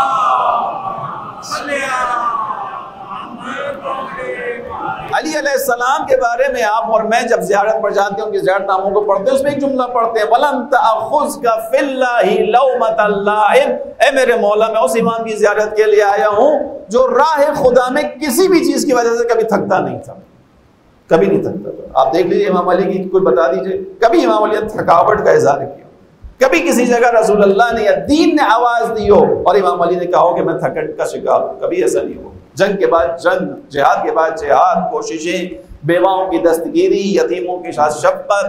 अली अलैहिस्सलाम के बारे में आप और मैं जब ज़ियारत पर जाते हैं, उनकी ज़ियारतनामों को पढ़ते हैं, उसमें एक जुमला पढ़ते हैं, वलम तअखुज़का फिल्लाहि लौमतल लाइम, ए मेरे मौला, मैं उस इमाम की ज़ियारत के लिए आया हूं जो राह खुदा में किसी भी चीज की वजह से कभी थकता नहीं था, कभी नहीं थकता था। आप देख लीजिए इमाम अली की कोई बता दीजिए, कभी इमाम अली ने थकावट का इज़हार किया, कभी किसी जगह रसूल अल्लाह ने या दीन ने आवाज दी हो और इमाम अली ने कहा हो कि मैं थकन का शिकार हूं, कभी ऐसा नहीं हुआ। जंग के बाद जंग, जिहाद के बाद जिहाद, कोशिशें, बेवाओं की दस्तगीरी, यतीमों के साथ शफ़क़त,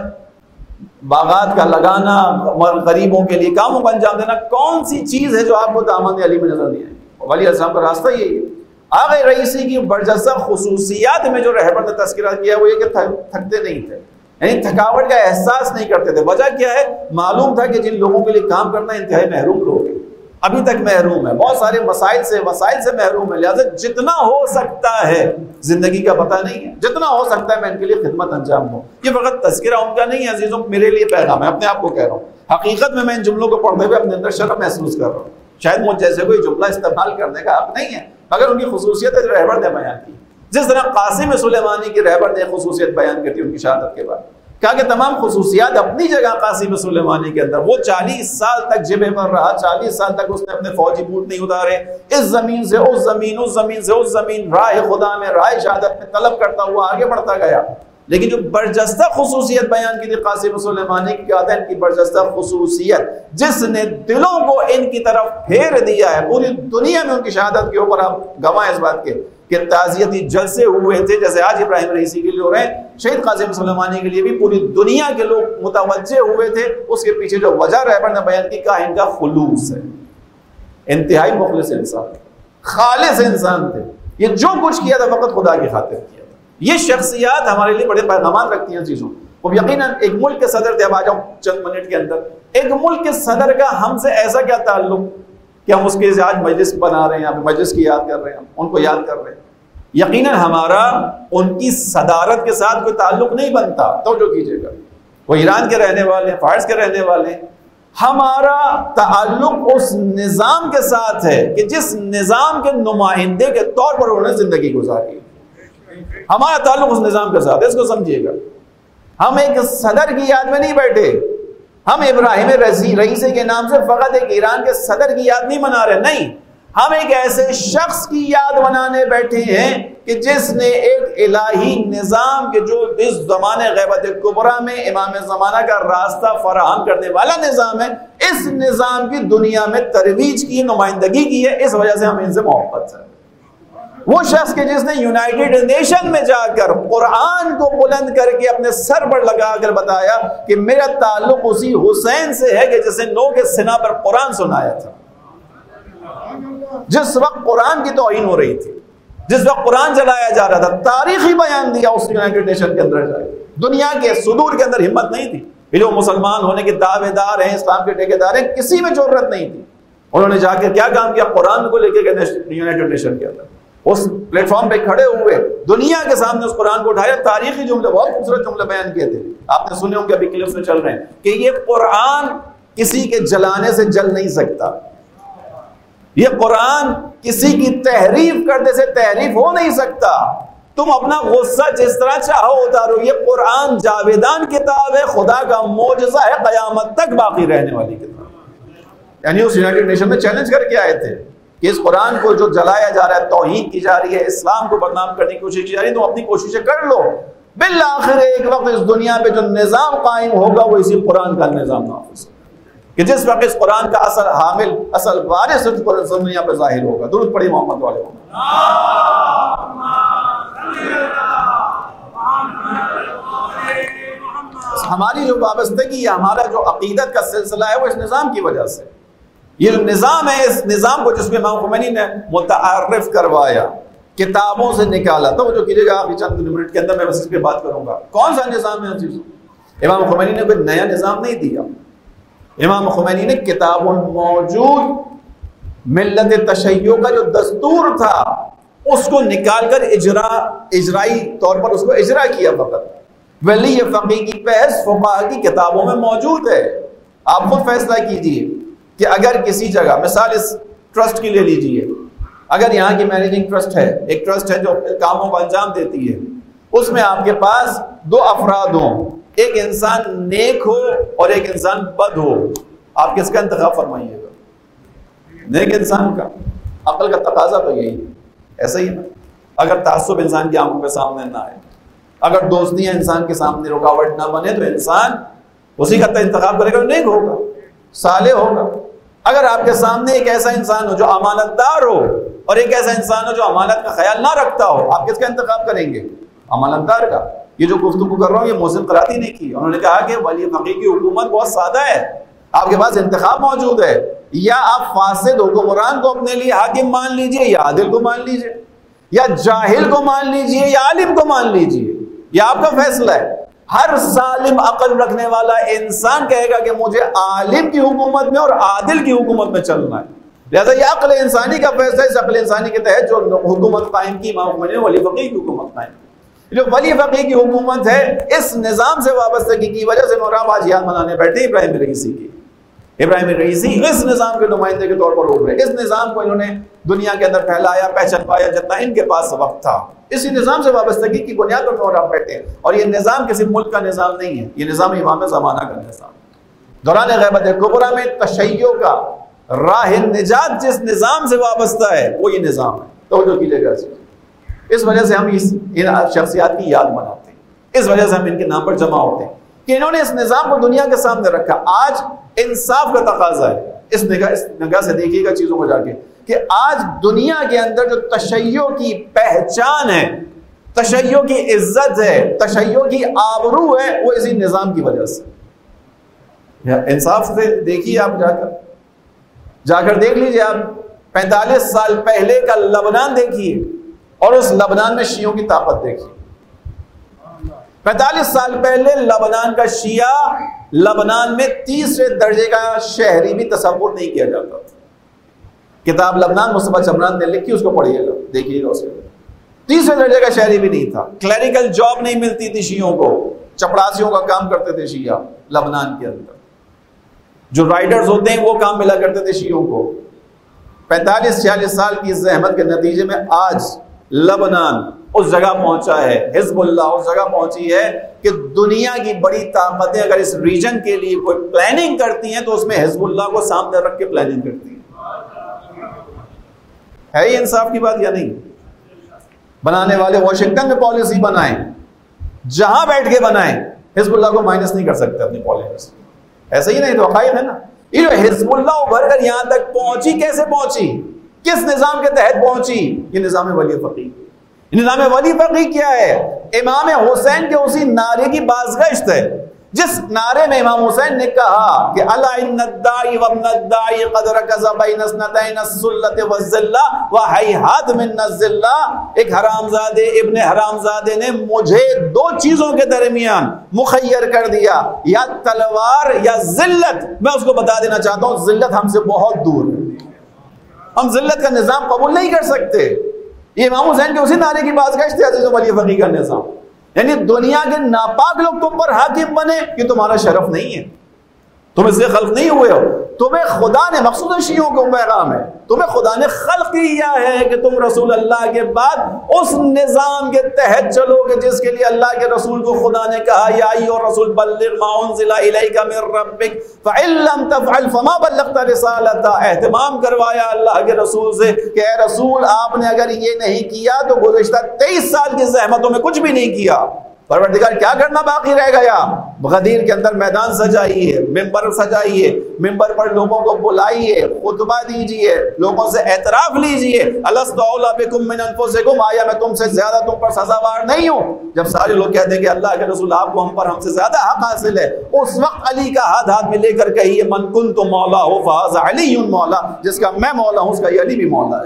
बागात का लगाना, गरीबों के लिए कामों को अंजाम देना, कौन सी चीज है जो आपको दामन अली में नजर नहीं आई? वली अलैहिस्सलाम का रास्ता यही है। आगे रईसी की बरजस्ता खुसूसियात में जो रहबर ने तस्करा किया वो ये कि थकते नहीं थे, यानी थकावट का एहसास नहीं करते थे। वजह क्या है? मालूम था कि जिन लोगों के लिए काम करना इंतहाई महरूम लोग हैं, अभी तक महरूम है, बहुत सारे वसाइल से महरूम है, लिहाजा जितना हो सकता है, जिंदगी का पता नहीं है, जितना हो सकता है मैं इनके लिए खिदमत अंजाम दूं। ये फकत तस्करा उनका नहीं है अजीजों, मेरे लिए पैगाम है, अपने आप को कह रहा हूँ। हकीकत में मैं इन जुमलों को पढ़ते हुए अपने अंदर शर्म महसूस कर रहा हूँ। शायद मुझ जैसे कोई जुमला इस्तेमाल करने का हक नहीं है, मगर उनकी खुसूसियत रहबर ने बयान की। जिस तरह कासिम सुलेमानी की रहबर ने खुसूसियत बयान की थी उनकी शहादत के बाद, कहा कि तमाम खुसूसियात अपनी जगह कासिम सुलेमानी के अंदर। वो 40 साल तक जिबे पर रहा, 40 साल तक उसने अपने फौजी बूट नहीं उतारे, इस जमीन से उस जमीन, उस जमीन से उस जमीन, राह खुदा में, राह शहादत में तलब करता हुआ आगे बढ़ता गया। लेकिन जो बरजस्ता खुसूसियत बयान की थी कासिम सुलेमानी की, क्या था इनकी बरजस्ता खुसूसियत, जिसने दिलों को इनकी तरफ फेर दिया है। पूरी दुनिया में उनकी शहादत के ऊपर आप गवाह इस बात के कि ताज़ियती जलसे हुए थे, जैसे आज इब्राहिम रईसी के लिए हो रहे हैं, शहीद कासिम सुलेमानी के लिए भी पूरी दुनिया के लोग मुतवज्जे हुए थे। उसके पीछे जो वजह रहबर ने बयान की, कहा इनका खुलूस है, इंतहाई मुखलिस इंसान, खालिस इंसान थे। ये जो कुछ किया था फकत खुदा की खातिर किया था। ये शख्सियात हमारे लिए बड़े पैगाम रखती हैं चीजों को। यकीनन एक मुल्क के सदर थे, अब आ जाऊं चंद मिनट के अंदर, एक मुल्क के सदर का हमसे ऐसा क्या ताल्लुक कि हम उसके आज मजलिस बना रहे हैं, मजलिस की याद कर रहे हैं, उनको याद कर रहे हैं। यकीनन हमारा उनकी सदारत के साथ कोई ताल्लुक नहीं बनता। तो जो कीजिएगा, वो ईरान के रहने वाले, फारस के रहने वाले, हमारा ताल्लुक उस निजाम के साथ है कि जिस निजाम के नुमाइंदे के तौर पर उन्होंने जिंदगी गुजारी। हमारा ताल्लुक उस निजाम के साथ है, इसको समझिएगा। हम एक सदर की याद में नहीं बैठे, हम इब्राहिम रईसी के नाम से फकत एक ईरान के सदर की याद नहीं मना रहे, नहीं, हम एक ऐसे शख्स की याद मनाने बैठे हैं कि जिसने एक इलाही निजाम के जो इस ज़माने ग़ैबत कुबरा में इमाम ज़माना का रास्ता फराहम करने वाला निजाम है, इस निजाम की दुनिया में तरवीज की, नुमाइंदगी की है। इस वजह से हमें इनसे मोहब्बत है। वो शख्स के जिसने यूनाइटेड नेशन में जाकर कुरान को बुलंद करके अपने सर पर लगाकर बताया कि मेरा ताल्लुक उसी हुसैन से है कि जिसे नो के सिना पर कुरान सुनाया था। जिस वक्त कुरान की तौहीन हो रही थी, जिस वक्त कुरान जलाया जा रहा था, तारीखी बयान दिया उस यूनाइटेड नेशन के अंदर जाकर। दुनिया के सुदूर के अंदर हिम्मत नहीं थी, ये जो मुसलमान होने के दावेदार हैं, इस्लाम के ठेकेदार हैं, किसी में जरूरत नहीं थी। उन्होंने जाकर क्या काम किया, कुरान को लेकर गए यूनाइटेड नेशन के अंदर, उस प्लेटफॉर्म पे खड़े हुए दुनिया के सामने उस कुरान को उठाया, तारीखी जुमले, बहुत खूबसूरत जुमले बयान किए थे। आपने सुने होंगे, अभी क्लिप्स में चल रहे हैं कि ये कुरान किसी के जलाने से जल नहीं सकता, ये कुरान किसी की तहरीफ करने से तहरीफ हो नहीं सकता। तुम अपना गुस्सा जिस तरह चाहो उतारो, ये कुरान जावेदान किताब है, खुदा का मोजज़ा है, कयामत तक बाकी रहने वाली किताब। यानी उस यूनाइटेड नेशन में चैलेंज करके आए थे कि इस कुरान को जो जलाया जा रहा है, तौहीन की जा रही है, इस्लाम को बदनाम करने की कोशिश की जा रही है, तुम अपनी कोशिशें कर लो, बिल आखिर एक वक्त इस दुनिया पे जो निजाम कायम होगा वो इसी कुरान का निजाम नाफिज होगा, कि जिस वक्त इस कुरान का असल हामिल, असल वारिस दुनिया पे जाहिर होगा। दुरूद पढ़ी मोहम्मद वाले। हमारी जो वाबस्तगी है, हमारा जो अकीदत का सिलसिला है, वो इस निजाम की वजह से। ये जो निजाम है, इस निजाम को जिसमें इमाम खुमैनी ने मुतारिफ करवाया, किताबों से निकाला, तो वो जो कीजिएगा आप चंद मिनट के अंदर मैं बस इस पे बात करूंगा। कौन सा निजाम है? इमाम खुमैनी ने कोई नया निजाम नहीं दिया। इमाम खुमैनी ने किताबों मौजूद मिल्लत तशय्यो का जो दस्तूर था उसको निकालकर इजराई तौर पर उसको इजरा किया। फकत वली फ़क़ीह की बहस फ़ुक़हा की किताबों में मौजूद है। आप खुद फैसला कीजिए कि अगर किसी जगह, मिसाल इस ट्रस्ट की ले लीजिए, अगर यहाँ की मैनेजिंग ट्रस्ट है, एक ट्रस्ट है जो कामों को अंजाम देती है, उसमें आपके पास दो अफराद हों, एक इंसान नेक हो और एक इंसान बद हो, आप किसका इंतखाब फरमाइएगा? नेक इंसान का। अक्ल का तकाजा तो यही है, ऐसा ही ना। अगर तासुब इंसान की आंखों के सामने ना आए, अगर दोस्तियां इंसान के सामने रुकावट ना बने, तो इंसान उसी का इंतखाब करेगा, नेक होगा, साले होगा। अगर आपके सामने एक ऐसा इंसान हो जो अमानतदार हो और एक ऐसा इंसान हो जो अमानत का ख्याल ना रखता हो, आप किसका इंतखाब करेंगे? अमानतदार का। ये जो गुफ्तगू कर रहा हूँ ये मोहसिन कराती ने की। उन्होंने कहा कि वली फ़क़ीह की हुकूमत बहुत सादा है, आपके पास इंतखाब मौजूद है, या आप फासिद हुक्मरान को अपने लिए हाकिम मान लीजिए, या आदिल को मान लीजिए, या जाहिल को मान लीजिए, या आलिम को मान लीजिए, यह आपका फैसला है। हर सालिम अक्ल रखने वाला इंसान कहेगा कि मुझे आलिम की हुकूमत में और आदिल की हुकूमत में चलना है। लिहाजा यह अक्ल इंसानी का फैसला है। इस अक्ल इंसानी के तहत जो हुकूमत कायम की, इमाम खुमैनी ने वली फ़क़ीह की हुकूमत कायम की। जो वली फ़क़ीह की हुकूमत है, इस निज़ाम से वाबस्तगी की वजह से मोहर्रम आज याद मनाने बैठे इब्राहिम रईसी की। इब्राहिम रईसी इस निज़ाम के नुमाइंदे के तौर पर उभरे। इस निज़ाम को इन्होंने दुनिया के अंदर फैलाया, पहचान पाया जितना इनके पास वक्त था। इसी निज़ाम से वाबस्तगी की बुनियाद पर मोहर्रम बैठे हैं। और ये निज़ाम किसी मुल्क का निज़ाम नहीं है, ये निज़ाम इमाम ज़माना का निज़ाम। दौरान ग़ैबत कुबरा में तशय्यो का राह निजात जिस निज़ाम से वाबस्ता है वो ये निज़ाम है। तो जो कीजिएगा, इस वजह से हम इन शख्सियात की याद मनाते हैं, इस वजह से हम इनके नाम पर जमा होते हैं कि इन्होंने इस निज़ाम को दुनिया के सामने रखा। आज इंसाफ का तकाजा है। इस निगाह से देखिएगा चीजों को जाके कि आज दुनिया के अंदर जो तशय्यो की पहचान है, तशय्यो की इज्जत है, तशय्यो की आबरू है, वो इसी निज़ाम की वजह से। इंसाफ से देखिए, आप जाकर देख लीजिए, आप 45 साल पहले का लबनान देखिए और उस लबनान में शियों की ताकत देखिए। 45 साल पहले लबनान का शिया लबनान में तीसरे दर्जे का शहरी भी तसव्वुर नहीं किया जाता था। किताब लबनान मुस्तफा चमरान ने लिखी, उसको पढ़िएगा, देखिएगा। उसके तीसरे दर्जे का शहरी भी नहीं था। क्लरिकल जॉब नहीं मिलती थी शियों को, चपड़ासियों का काम करते थे शिया लबनान के अंदर। जो राइडर्स होते हैं वो काम मिला करते थे शियों को। 45-46 साल की ज़हमत के नतीजे में आज लबनान उस जगह पहुंचा है, हिजबुल्लाह उस जगह पहुंची है कि दुनिया की बड़ी ताकतें अगर इस रीजन के लिए कोई प्लानिंग करती हैं तो उसमें हिजबुल्लाह को सामने रख के प्लानिंग करती है ये इंसाफ की बात या नहीं? बनाने वाले वाशिंगटन में पॉलिसी बनाएं, जहां बैठ के बनाएं, हिजबुल्लाह को माइनस नहीं कर सकते अपनी पॉलिसी। ऐसा ही नहीं तो अकायद है ना। ये हिजबुल्लाह उभर कर यहां तक पहुंची, कैसे पहुंची, किस निजाम के तहत पहुंची? ये निजाम वली फकीह। निजाम वली फकीह क्या है? इमाम हुसैन के उसी नारे की बाज़गश्त है जिस नारे में इमाम हुसैन ने कहा कि अला इन्नद्दाई वब्नद्दाई क़द रकज़ बैन अस्नतैन अस्सुल्लत वज़िल्ला व हैहात मिन नज़िल्ला। एक हरामजादे इब्ने हरामजादे ने मुझे दो चीजों के दरमियान मुखय्यर कर दिया, या तलवार या जिल्लत। मैं उसको बता देना चाहता हूं जिल्लत हमसे बहुत दूर है, हम जिल्लत का निजाम कबूल नहीं कर सकते। ये इमाम हुसैन के उसी नारे की बाज़गश्त है जो वली फकीह का निजाम। यानी दुनिया के नापाक लोग तुम पर हाकिम बने कि तुम्हारा शरफ नहीं है, तुम इससे खल्क नहीं हुए हो। तुम्हें खुदा ने, मकसूद शियों को पैगाम है, तुम्हें खुदा ने खल्क किया है कि तुम रसूल अल्लाह के बाद उस निजाम के तहत चलोगे जिसके लिए अल्लाह के रसूल को खुदा ने कहा या अय्युहर रसूल बल्लिग मा उनज़िला इलैका मिन रब्बिक फ़इन लम तफ़अल फ़मा बल्लग़्ता रिसालता। एहतमाम करवाया अल्लाह के रसूल से कि ए रसूल आपने अगर ये नहीं किया तो गुज़िश्ता 23 साल की ज़हमतों में कुछ भी नहीं किया। परवरदिगार क्या करना बाकी रह गया? गदीर के अंदर मैदान सजाइए, मिंबर सजाइए, मिंबर पर लोगों को बुलाइए, खुतबा दीजिए, लोगों से एतराफ लीजिए, अलस्तु औला बिकुम मिन अनफुसिकुम, आया मैं तुमसे ज्यादा तुम पर सजावार नहीं हूं। जब सारे लोग कहते हैं कि अल्लाह के रसूल आपको हम पर हमसे ज्यादा हक हासिल है, उस वक्त अली का हाथ में लेकर कहिए मन कुन्तु मौला हो फ़हाज़ा अलीयुन मौला, जिसका मैं मौला हूं उसका अली भी मौला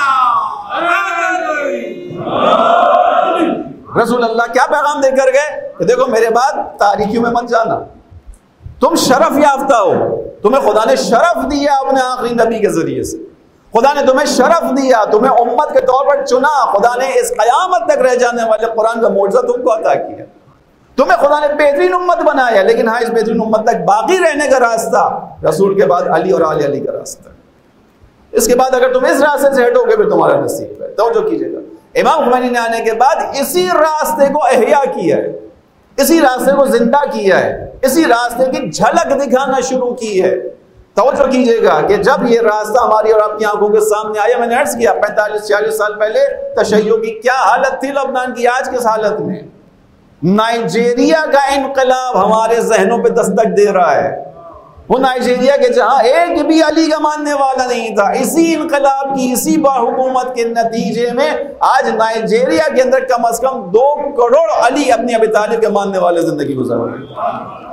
है। रसूल अल्लाह क्या पैगाम देकर गए कि देखो मेरे बाद तारीकियों में मत जाना, तुम शरफ याफ्ता हो, तुम्हें खुदा ने शरफ दिया अपने आखिरी नबी के जरिए से, खुदा ने तुम्हें शरफ दिया, तुम्हें उम्मत के तौर पर चुना, खुदा ने इस कयामत तक रह जाने वाले कुरान का मोजज़ा तुमको अता किया, तुम्हें खुदा ने बेहतरीन उम्मत बनाया। लेकिन हाँ, इस बेहतरीन उम्मत तक बाकी रहने का रास्ता रसूल के बाद अली और आले अली का रास्ता। इसके बाद अगर तुम इस रास्ते से हटोगे फिर तुम्हारा नसीब है। तो जो कीजिएगा, इमाम खुमैनी ने आने के बाद इसी रास्ते को एहया किया है, इसी रास्ते को जिंदा किया है, इसी रास्ते की झलक दिखाना शुरू की है। तवज्जो कीजिएगा कि जब ये रास्ता हमारी और आपकी आंखों के सामने आया, मैंने अर्ज किया 45-46 साल पहले तशय्युअ की क्या हालत थी लबनान की, आज किस हालत में। नाइजीरिया का इनकलाब हमारे जहनों पे दस्तक दे रहा है, वो नाइजीरिया के जहां एक भी अली का मानने वाला नहीं था, इसी इनकलाब की, इसी बाहुकूमत के नतीजे में आज नाइजीरिया के अंदर कम से कम 2 करोड़ अली अपनी अबी तालिब के मानने वाले जिंदगी गुजार रहे।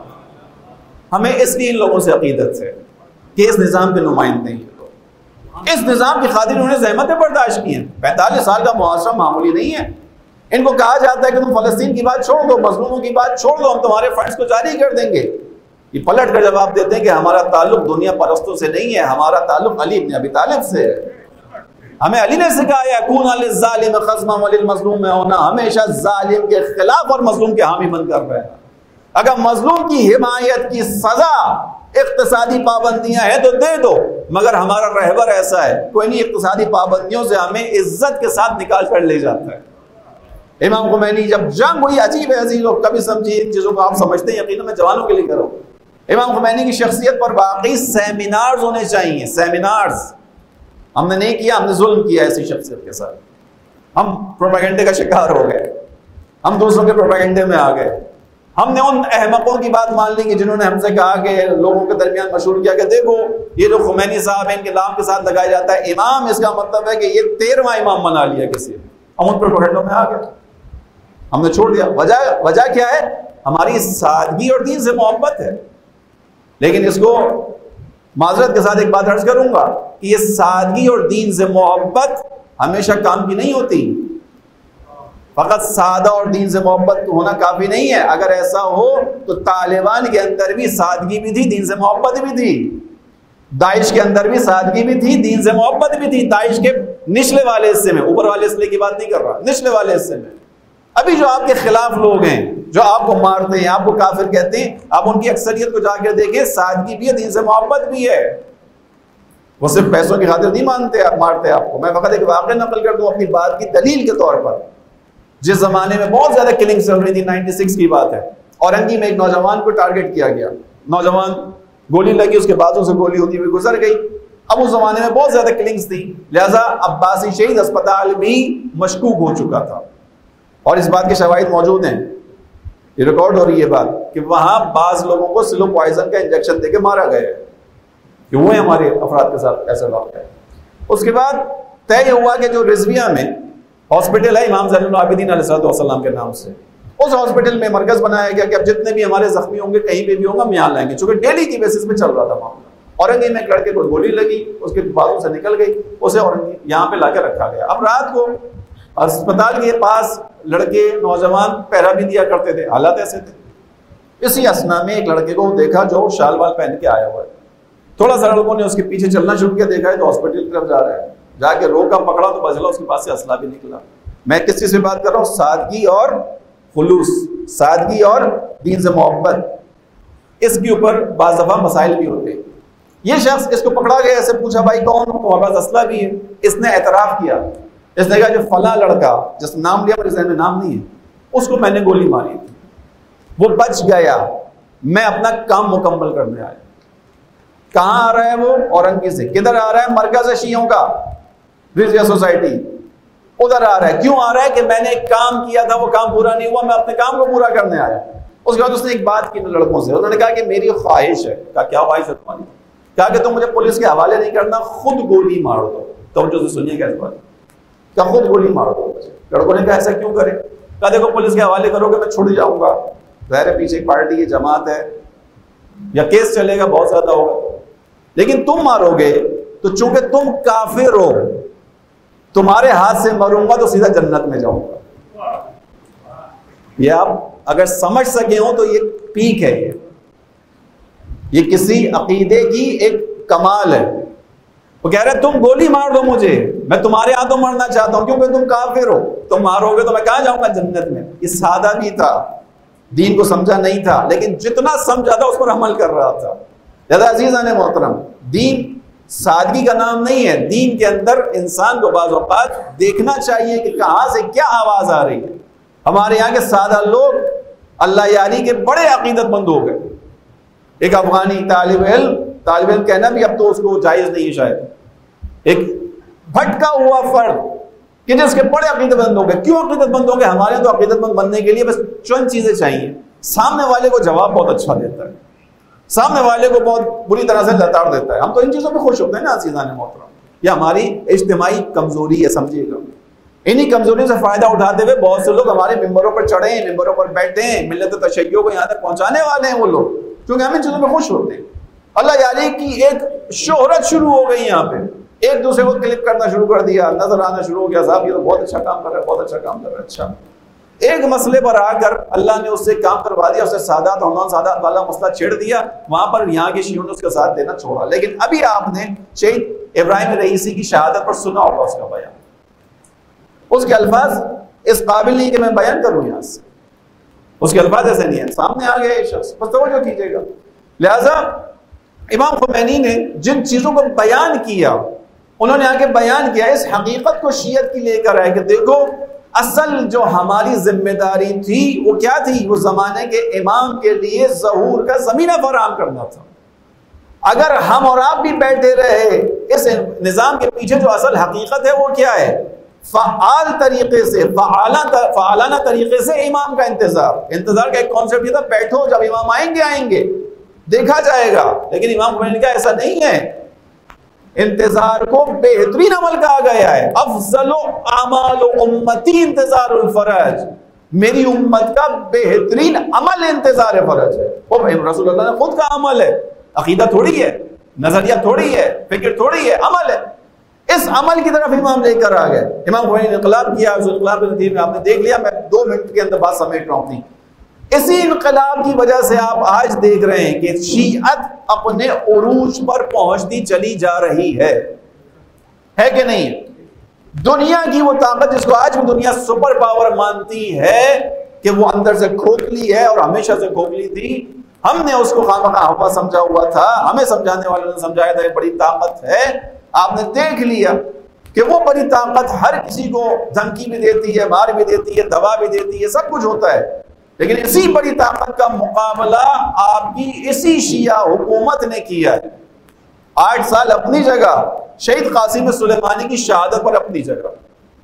हमें इसलिए इन लोगों से अकीदत है कि इस निज़ाम के नुमाइंदे हैं, इस निज़ाम की खातिर उन्होंने ज़हमतें बर्दाश्त की हैं। 45 साल का मुआशरा मामूली नहीं है। इनको कहा जाता है कि तुम फलस्तीन की बात छोड़ दो, मजलूमों की बात छोड़ दो, हम तुम्हारे फंड्स को जारी कर देंगे। ये पलट कर जवाब देते हैं कि हमारा ताल्लुक दुनिया परस्तों से नहीं है, हमारा ताल्लुक अली इब्न अबी तालिब से है। हमें अली ने सिखाया कून लिज़्ज़ालिम ख़स्मन वलिल-मज़लूम में होना, हमेशा जालिम के खिलाफ और मजलूम के हामी बनकर रहना। अगर मजलूम की हिमायत की सजा इक़्तिसादी पाबंदियां हैं तो दे दो, मगर हमारा रहबर ऐसा है, कोई नहीं इक़्तिसादी पाबंदियों से हमें इज्जत के साथ निकाल कर ले जाता है। इमाम खुमैनी जब जंग हुई, अजीब है अजीज लोग, कभी समझिए इन चीजों को आप समझते हैं, यकीन मैं जवानों के लिए करो। इमाम खुमैनी की शख्सियत पर वाकई सेमिनार्स होने चाहिए, सेमिनार्स। हमने नहीं किया, हमने जुल्म किया ऐसी शख्सियत के साथ, हम प्रोपेगेंडे का शिकार हो गए, हम दूसरों के प्रोपेगेंडे में आ गए। हमने उन अहमकों की बात मान ली कि जिन्होंने हमसे कहा कि लोगों के दरमियान मशहूर किया कि देखो ये जो खुमैनी साहब है इनके नाम के साथ लगाया जाता है इमाम, इसका मतलब है कि ये 13वां इमाम बना लिया किसी ने। हम उन प्रोपेगेंडों में आ गए, हमने छोड़ दिया। वजह क्या है? हमारी सादगी और दीन से मोहब्बत है। लेकिन इसको माजरत के साथ एक बात अर्ज करूंगा कि ये सादगी और दीन से मोहब्बत हमेशा काम की नहीं होती। फकत सादा और दीन से मोहब्बत होना काफी नहीं है। अगर ऐसा हो तो तालिबान के अंदर भी सादगी भी थी, दीन से मोहब्बत भी थी। दाइश के अंदर भी सादगी भी थी, दीन से मोहब्बत भी थी। दाइश के निचले वाले हिस्से में, ऊपर वाले हिस्से की बात नहीं कर रहा, निचले वाले हिस्से में अभी जो आपके खिलाफ लोग हैं, जो आपको मारते हैं, आपको काफिर कहते हैं, आप उनकी अक्सरियत को जाकर देखें, सादगी भी है, दीन से मोहब्बत भी है। वो सिर्फ पैसों की खातिर नहीं मारते आपको। मैं वक्त एक वाक़या नकल कर दूं अपनी बात की दलील के तौर पर। जिस जमाने में बहुत ज्यादा किलिंग चल रही थी, 96 की बात है, औरंगी में एक नौजवान को टारगेट किया गया, नौजवान गोली लगी, उसके बाजू से गोली होती हुई गुजर गई। अब उस जमाने में बहुत ज्यादा किलिंग्स थी, लिहाजा अब्बासी शहीद अस्पताल भी मशकूक हो चुका था। और इस बात के शवाहिद मौजूद हैं, ये रिकॉर्ड हो रही है बात, कि वहां बाज लोगों को स्लो पॉइजन का इंजेक्शन देके मारा गया है, कि वो हमारे अफराद के साथ ऐसा वाक़या है। उसके बाद तय हुआ कि जो रिजविया में हॉस्पिटल है इमाम ज़ैनुल आबिदीन अलैहिस्सलाम के नाम से, उस हॉस्पिटल में मरकज बनाया गया कि अब जितने भी हमारे जख्मी होंगे, कहीं पे भी होंगे, हम यहाँ लाएंगे। चूंकि डेली की बेसिस पे चल रहा था मामला। औरंगी में एक लड़के को गोली लगी, उसके बाजू से निकल गई, उसे औरंगी यहाँ पे लाकर रखा गया। अब रात को अस्पताल के पास लड़के नौजवान पहरा भी दिया करते थे, हालात ऐसे थे। इसी असना में एक लड़के को देखा जो शाल वाल पहन के आया हुआ है। थोड़ा सा लड़कों ने उसके पीछे चलना शुरू किया, देखा है तो हॉस्पिटल की तरफ जा रहा है, जाके रोका, पकड़ा तो पता चला उसके पास से असला भी निकला। मैं किस चीज से बात कर रहा हूँ? सादगी और खुलूस, सादगी और दीन से मोहब्बत। इसके ऊपर बाज़ दफा मसाइल भी होते हैं। ये शख्स, इसको पकड़ा गया, ऐसे पूछा भाई कौन हो, तुम्हारे पास असला भी है? इसने एतराफ किया, इसने कहा जो फला लड़का जिसने नाम लिया, मेरे जहन में नाम नहीं है, उसको मैंने गोली मारी थी, वो बच गया, मैं अपना काम मुकम्मल करने आया। कहां आ रहा है वो? औरंगी से। किधर आ रहा है? मरकज है शियों का, रिजविया सोसाइटी, उधर आ रहा है। क्यों आ रहा है? कि मैंने एक काम किया था, वो काम पूरा नहीं हुआ, मैं अपने काम को पूरा करने आया। उसके बाद उसने एक बात की लड़कों से, उन्होंने कहा कि मेरी ख्वाहिश है। कहा क्या ख्वाहिश है तुम्हारी? कहा कि तुम मुझे पुलिस के हवाले नहीं करना, खुद गोली मार दो। तो जो सुनिएगा इस बात, क्या खुद गोली मार दो? लड़कों ने कहा ऐसा क्यों करे? कहा देखो पुलिस के हवाले करोगे मैं छुड़ जाऊंगा, ज़ाहिर पीछे एक पार्टी है, जमात है, या केस चलेगा, बहुत ज्यादा होगा। लेकिन तुम मारोगे तो चूंकि तुम काफिर हो, तुम्हारे हाथ से मरूंगा तो सीधा जन्नत में जाऊंगा। ये आप अगर समझ सके हो तो ये पीक है, ये किसी अकीदे की एक कमाल है। वो कह रहे तुम गोली मार दो मुझे, मैं तुम्हारे हाथों मरना चाहता हूं क्योंकि तुम काफिर हो, तुम मारोगे तो मैं कहां जाऊंगा? जन्नत में। ये सादा भी था, दीन को समझा नहीं था, लेकिन जितना समझा था उस पर अमल कर रहा था। ज़्यादा अजीज़ान मोहतरम, दीन सादगी का नाम नहीं है। दीन के अंदर इंसान को बाज़ औक़ात देखना चाहिए कि कहां से क्या आवाज आ रही है। हमारे यहाँ के सादा लोग अल्लाह यारी के बड़े अकीदतमंद हो गए। एक अफगानी तालिब इल्म कहना भी अब तो उसको जायज नहीं है शायद, एक भटका हुआ फर्द कि जिसके बड़े अकीदतमंद हो गए। क्यों अकीदतमंद हो गए? हमारे तो अकीदतमंद बनने के लिए बस चंद चीजें चाहिए। सामने वाले को जवाब बहुत अच्छा देता है, सामने वाले को बहुत बुरी तरह से लताड़ देता है। हम तो इन चीजों पे खुश होते हैं ना अज़ीज़ान मोहतरम। ये हमारी इज्तिमाई कमजोरी है, समझिएगा। इन्हीं कमजोरी से फायदा उठाते हुए बहुत से लोग हमारे मिंबरों पर चढ़े हैं, मिंबरों पर बैठे हैं, मिल्लत तशय्यो को यहाँ तक पहुंचाने वाले हैं वो लोग, क्योंकि हम इन चीजों में खुश होते हैं। अल्लाह यारी की एक शोहरत शुरू हो गई यहाँ पे, एक दूसरे को क्लिप करना शुरू कर दिया, नजर आना शुरू हो गया, साहब ये तो बहुत अच्छा काम कर रहा है, बहुत अच्छा काम कर रहा है। अच्छा, एक मसले पर आकर अल्लाह ने उससे काम करवा दिया, उससे सादात और नॉन सादात वाला मसला छेड़ दिया, वहां पर यहाँ के शियों ने उसका साथ देना छोड़ा। लेकिन अभी आपने शहीद इब्राहिम रईसी की शहादत पर सुना होगा उसका बयान, उसके अल्फाज इस काबिल नहीं कि मैं बयान करूं यहां से, उसके अल्फाज ऐसे नहीं है, सामने आ गया ये शख्स, बस तवज्जो कीजिएगा। लिहाजा इमाम खुमैनी ने जिन चीजों को बयान किया, उन्होंने आके बयान किया, इस हकीकत को शियत की लेकर आए कि देखो असल जो हमारी जिम्मेदारी थी वो क्या थी? वो जमाने के इमाम के लिए ज़हूर का ज़मीना फराहम करना था। अगर हम और आप भी बैठे रहे, इस निज़ाम के पीछे जो असल हकीकत है वो क्या है? फ़आल तरीके से, फ़आलाना तरीके से इमाम का इंतजार का एक कॉन्सेप्ट ये था, बैठो जब इमाम आएंगे देखा जाएगा। लेकिन इमाम खुमैनी का ऐसा नहीं है, इंतजार को बेहतरीन अमल कहा गया है। अफजलो आमाल उम्मती इंतजारुल फरज, मेरी उम्मत का बेहतरीन अमल इंतजार फरज है। वो रसूलुल्लाह ने खुद का अमल है, अकीदा थोड़ी है, नजरिया थोड़ी है, फिक्र थोड़ी है, अमल है। इस अमल की तरफ इमाम लेकर आ गए। इमाम खुमैनी ने इनकलाब किया, उस इनकलाब के नतीजे में आपने देख लिया, मैं 2 मिनट के अंदर बात समेट रहा हूं। इसी इनकलाब की वजह से आप आज देख रहे हैं कि शियत अपने उरूज पर पहुंचती चली जा रही है कि नहीं? दुनिया की वो ताकत जिसको आज भी दुनिया सुपर पावर मानती है कि वो अंदर से खोखली है और हमेशा से खोखली थी, हमने उसको खामखा हवा समझा हुआ था, हमें समझाने वालों ने समझाया था ये बड़ी ताकत है। आपने देख लिया कि वो बड़ी ताकत हर किसी को धमकी भी देती है, मार भी देती है, दवा भी देती है, सब कुछ होता है, लेकिन इसी बड़ी ताकत का मुकाबला आपकी इसी शिया हुकूमत ने किया है। 8 साल अपनी जगह, शहीद कासिम सुलेमानी की शहादत पर अपनी जगह।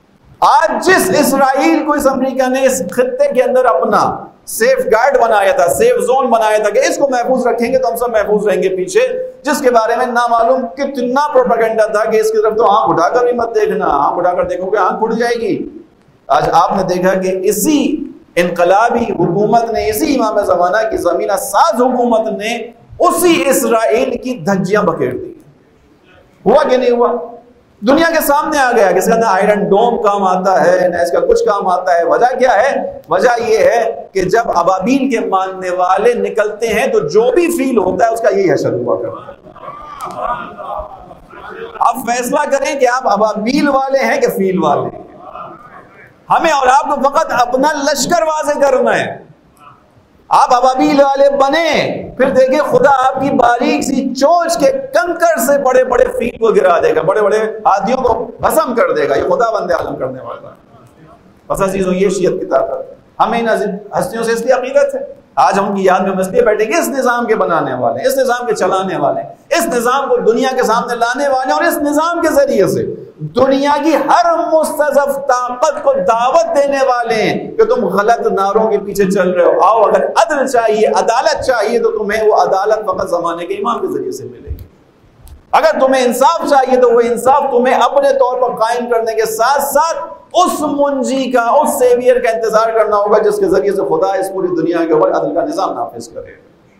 आज जिस इसराइल को इस अमेरिका ने इस खित्ते के अंदर अपना सेफ गार्ड बनाया था, सेफ जोन बनाया था कि इसको महफूज रखेंगे तो हम सब महफूज रहेंगे पीछे, जिसके बारे में ना मालूम कितना प्रोपेगेंडा था कि इसकी तरफ तो आंख उठाकर भी मत देखना, आंख उठाकर देखोगे आंख उड़ जाएगी। आज आपने देखा कि इसी इनकलाबी हुकूमत ने, इसी इमाम ज़माना की ज़मीना साज हुकूमत ने उसी इसराइल की धज्जियां बखेर दी। हुआ कि नहीं हुआ? दुनिया के सामने आ गया कि इसका ना आयरन डोम काम आता है, ना इसका कुछ काम आता है। वजह क्या है? वजह यह है कि जब अबाबील के मानने वाले निकलते हैं तो जो भी फील होता है उसका यही हशर हुआ करता है। अब फैसला करें कि आप अबाबील वाले हैं कि फील वाले हैं। हमें और आपको फकत अपना लश्कर वाज़े करना है। आप अबाबील वाले बने, फिर देखिए खुदा आपकी बारीक सी चोंच के कंकर से बड़े बड़े फील को गिरा देगा, बड़े बड़े हाथियों को भस्म कर देगा। ये खुदा बंदे आलम करने वाला है। बस अजीजों, ये शियत की ताकत है। हमें इन हस्तियों से इसलिए अकीदत है। आज हम उनकी याद में इसलिए बैठेंगे, इस निज़ाम के बनाने वाले, इस निज़ाम के चलाने वाले, इस निज़ाम को दुनिया के सामने लाने वाले, और इस निज़ाम के जरिए से दुनिया की हर मुस्तज़फ़ ताकत को दावत देने वाले हैं कि तुम गलत नारों के पीछे चल रहे हो। आओ, अगर अदल चाहिए, अदालत चाहिए, तो तुम्हें वो अदालत फकत ज़माने के इमाम के जरिए से मिलेगी। अगर तुम्हें इंसाफ चाहिए तो वो इंसाफ तुम्हें अपने तौर पर कायम करने के साथ साथ उस मुंजी का, उस सेवियर का इंतजार करना होगा जिसके जरिए से खुदा इस पूरी दुनिया के ऊपर अदल का निजाम नाफिज करे।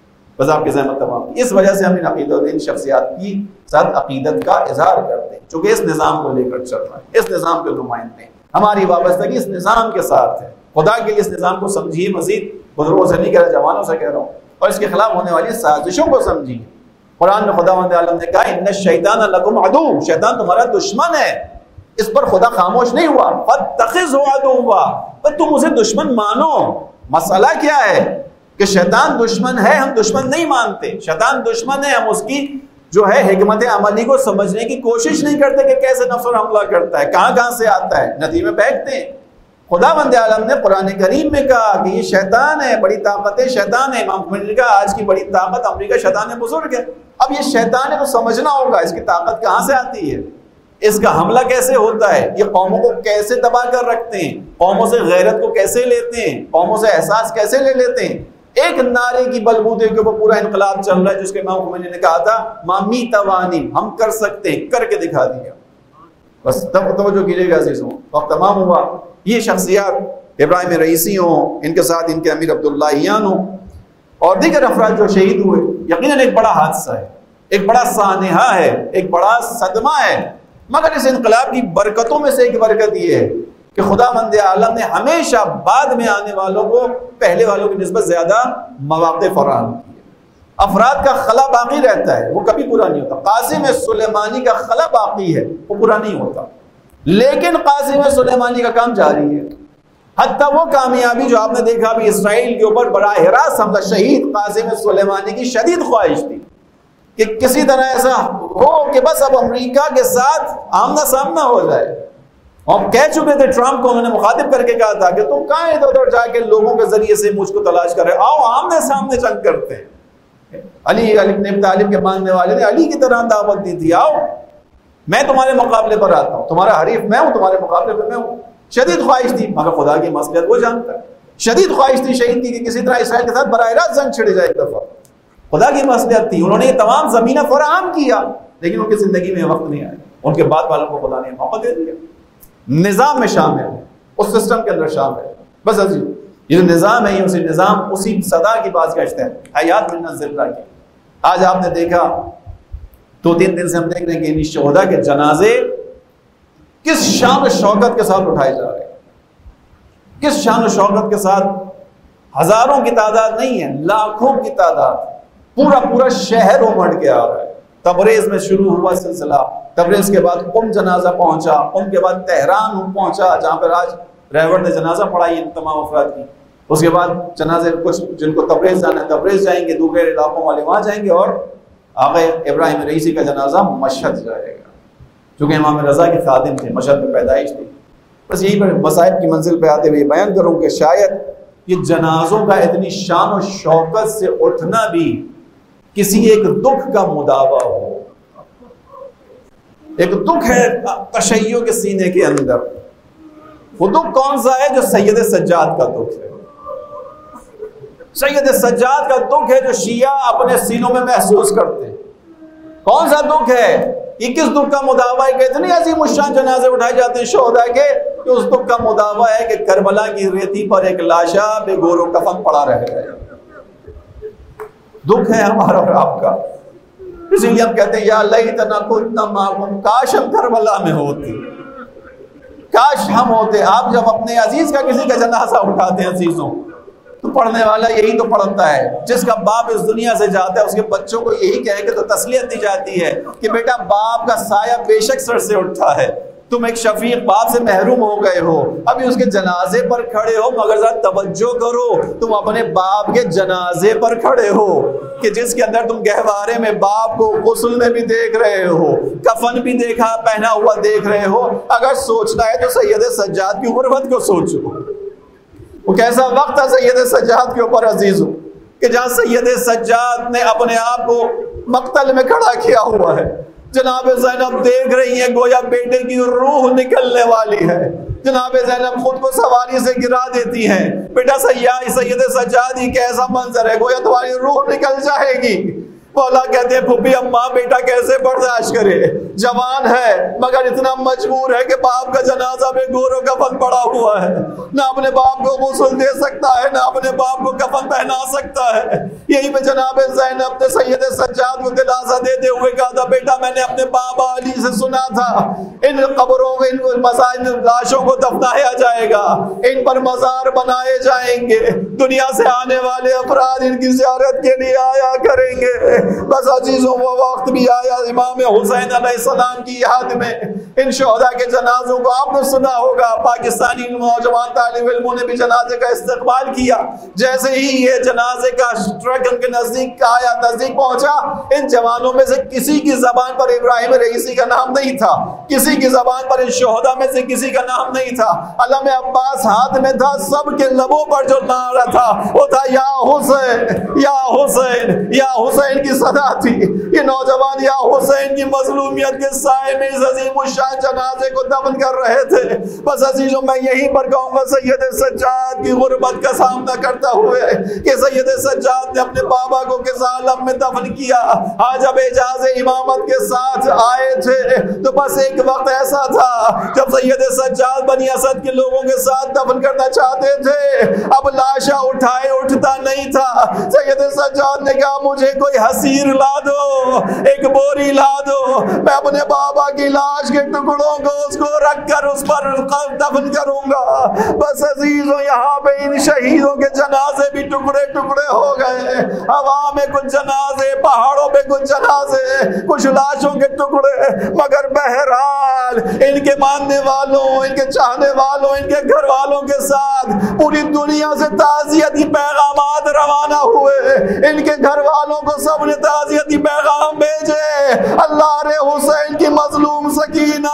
बस आपकी ज़हमत तमाम। इस वजह से हम इन अकीदत, इन शख्सियात की साथ अकीदत का इजहार करते हैं, चूंकि इस निज़ाम को लेकर चल रहा है, इस निज़ाम के नुमाइंदे, हमारी वाबस्तगी इस निज़ाम के साथ है। खुदा के लिए इस निज़ाम को समझिए, मजीद बुजुर्गों से नहीं कह रहा, जवानों से कह रहा हूँ, और इसके खिलाफ होने वाली साजिशों को समझिए। कुरान में खुदावंद आलम ने कहा, इन्ना शैतान लकुम अदू, शैतान तुम्हारा दुश्मन है। इस पर खुदा खामोश नहीं हुआ, फत्तखिज़हु अदुव्वा, पर तुम उसे दुश्मन मानो। मसला क्या है कि शैतान दुश्मन है, हम दुश्मन नहीं मानते। शैतान दुश्मन है, हम उसकी जो है हिकमत अमली को समझने की कोशिश नहीं करते कि कैसे नफ्स पर हमला करता है, कहां कहां से आता है, नदी में बैठते हैं। खुदावंद आलम ने कुरान करीम में कहा कि ये शैतान है, बड़ी ताकतें शैतान है। इमाम खुमैनी ने कहा आज की बड़ी ताकत अमेरिका शैतान बुजुर्ग है। अब ये शैतान है तो समझना होगा इसकी ताकत कहां से आती है, इसका हमला कैसे होता है, ये कौमों को कैसे दबा कर रखते हैं, कौमों से गैरत को कैसे लेते हैं, कौमों से एहसास कैसे ले लेते हैं। एक नारे की बलबूते के ऊपर पूरा इनकलाब चल रहा है, जिसके इमाम खुमैनी ने कहा था मामी तवानी, हम कर सकते हैं, करके दिखा दिया। बस तब तवज्जो कीजिएगा अज़ीज़ों, वक्त तमाम हुआ। ये शख्सियात इब्राहिम रईसी हों, इनके साथ इनके अमीर अब्दुल्लाहियान हों और दीगर अफराद जो शहीद हुए, यकीनन एक बड़ा हादसा है, एक बड़ा सानेहा है, एक बड़ा सदमा है। मगर इस इनकलाब की बरकतों में से एक बरकत ये है कि खुदावंद आलम ने हमेशा बाद में आने वालों को पहले वालों की निस्बत ज्यादा मौक़े फराहम किए। अफराद का खला बाकी रहता है, वो कभी पूरा नहीं होता। कासिम सुलेमानी का खला बाकी है, वो पूरा नहीं होता, लेकिन कासिम सुलेमानी का काम जारी है। हत्ता वो कामयाबी जो आपने देखा भी इसराइल के ऊपर बराह रास्त हमला, शहीद कासिम सुलेमानी की शदीद ख्वाहिश थी कि किसी तरह ऐसा हो कि बस अब अमेरिका के साथ आमना सामना हो जाए। हम कह चुके थे ट्रंप को, उन्होंने मुखातिब करके कहा था कि तुम कहां इधर उधर जाके लोगों के जरिए से मुझको तलाश कर रहे, आओ आमने सामने जंग करते हैं। अली इब्न तालिब के मानने वाले ने अली की तरह दावत दी थी, आओ मैं तुम्हारे मुकाबले पर आता हूं, तुम्हारा हरीफ मैं हूं, तुम्हारे मुकाबले पर मैं हूं। शदीद ख्वाहिश थी, मगर खुदा की मसलियत वो जानता है। शदीद ख्वाहिश थी शहीद की कि किसी तरह इसराइल के साथ बराह रास्त जंग छिड़ जाए। एक दफा खुदा की मसलियत थी, उन्होंने ये तमाम जमीना फराहम किया, लेकिन उनकी जिंदगी में वक्त नहीं आया। उनके बाद वालों को खुदा ने मौका दे दिया, निजाम में शामिल है, उस सिस्टम के अंदर शामिल है। बस अजीज, ये जो निजाम है, ये उसी निजाम, उसी सदा की बाज़गाश्त है, हयात मिन्ना ज़िल्ला की। आज आपने देखा 2-3 दिन से हम देख रहे हैं कि इन शोहदा के जनाजे किस शान और शौकत के साथ उठाए जा रहे हैं, किस शान और शौकत के साथ। हजारों की तादाद नहीं है, लाखों की तादाद, पूरा पूरा शहर उमड़ के आ रहा है। तबरेज में शुरू हुआ सिलसिला, तबरेज के बाद कुम जनाजा पहुंचा, कुम के बाद तेहरान पहुंचा जहाँ पर आज ड्राइवर ने जनाजा पढ़ाई इन तमाम अफराद की। उसके बाद जनाजे कुछ जिनको तबरेज जाना है तबरेज जाएंगे, दूसरे इलाकों वाले वहाँ जाएंगे, और आगे इब्राहिम रईसी का जनाजा मशहद जाएगा, चूँकि इमाम रज़ा के खादिम थे, मशहद में पैदाइश थी। बस यही पर मसाइब की मंजिल पे आते हुए बयान करूँ कि शायद ये जनाजों का इतनी शान और शौकत से उठना भी किसी एक दुख का मुदावा हो। एक दुख है तशय्यो के सीने के अंदर, वो दुख कौन सा है? जो सैयद सज्जाद का दुख है। सैयद सज्जाद का दुख है जो शिया अपने सीनों में महसूस करते हैं। कौन सा दुख है? ये किस दुख का मुदावा है कि इतनी अजीम शान जनाजे उठाए जाते हैं शोहदा के, कि उस दुख का मुदावा है कि करबला की रेती पर एक लाशा बेगोरो कफन पड़ा रह गया। दुख है हमारा और आपका। इसीलिए हम कहते हैं या लैतना कुन्ना माअहुम, काश हम करबला में होते, काश हम होते। आप जब अपने अजीज का किसी का जनाजा उठाते हैं अजीजों, तो पढ़ने वाला यही तो पढ़ता है। जिसका बाप इस दुनिया से जाता है उसके बच्चों को यही कह के तो तसलियत दी जाती है कि बेटा बाप का साया बेशक सर से उठता है, तुम एक शफीक बाप से महरूम हो गए हो, अभी उसके जनाजे पर खड़े हो, मगर जरा तवज्जो करो, तुम अपने बाप के जनाजे पर खड़े हो कि जिसके अंदर तुम गहवारे में बाप को गुस्ल में भी देख रहे हो, कफन भी देखा पहना हुआ देख रहे हो। अगर सोचना है तो सैयद सज्जाद की गुर्बत को सोचो। वो कैसा वक्त था सैयद सज्जाद के ऊपर अजीजों, कि जहां सैयद सज्जाद ने अपने आप को मक्तल में खड़ा किया हुआ है। जनाब ज़ैनब देख रही है गोया बेटे की रूह निकलने वाली है। जनाब ज़ैनब खुद को सवारी से गिरा देती हैं, बेटा सैयद सज्जाद ही कैसा मंजर है, गोया तुम्हारी रूह निकल जाएगी। मौला कहते हैं फूफी अम्मा बेटा कैसे बर्दाश्त करे, जवान है मगर इतना मजबूर है कि बाप का जनाजा में गोरो कफन पड़ा हुआ है, ना अपने बाप को गुस्ल दे सकता है ना अपने बाप को कफन पहना सकता है। यही पे जनाब ज़ैनब ने सैयद सज्जाद को दिलासा देते हुए कहा था, बेटा मैंने अपने बाबा अली से सुना था इन कब्रों में इन लाशों को दफनाया जाएगा, इन पर मजार बनाए जाएंगे, दुनिया से आने वाले अफराद इनकी ज़ियारत के लिए आया करेंगे। बस अजीजों वो वक्त भी आया इमाम हुसैन अलैहिस्सलाम की याद में इन शोहदा के जनाजों को आपने सुना होगा, पाकिस्तानी नौजवान तालिब इल्मों ने भी जनाजे का इस्तकबाल किया। जैसे ही ये जनाजे का ट्रक उनके नजदीक आया, नजदीक पहुंचा, इन जवानों में से किसी की जबान पर इब्राहिम रईसी का नाम नहीं था, किसी की जबान पर इन शोहदा में से किसी का नाम नहीं था। अलम अब्बास हाथ में था, सबके लबों पर जो नारा था वो था या हुसैन या हुसैन या हुसैन की सदा थी। ये नौजवान या हुसैन की मजलूमियत के साए में इस अजीम शान जनाजे को दफन कर रहे थे। बस अजीजों मैं यहीं पर कहूंगा सैयद सज्जाद की गुर्बत का सामना करता हुए कि सैयद सज्जाद ने अपने बाबा को किस आलम में दफन किया। आज जब एजाज़े इमामत के साथ आए थे तो बस एक वक्त ऐसा था जब सैयद सज्जाद बनी असद के लोगों के साथ दफन करना चाहते थे, अब लाशा उठाए उठता नहीं था। सैयद सज्जाद ने कहा मुझे कोई हसीर ला दो, एक बोरी ला दो, मैं अपने बाबा की लाश के टुकड़ों को उसको रख कर उस पर दफन करूंगा। बस अजीजों यहाँ पे इन शहीदों के जनाजे भी टुकड़े टुकड़े हो गए। हवा में कुछ जनाजे, पहाड़ों पे कुछ जनाजे, कुछ लाशों के टुकड़े, मगर बहरहाल इनके मानने वालों, इनके चाहने वालों, इनके घर वालों के साथ पूरी दुनिया से ताज़ियती पैगामात रवाना हुए। इनके घर वालों को सबने ताज़ियती पैगाम भेजे, अल्लाह रे हुसैन की मजलूम सकीना,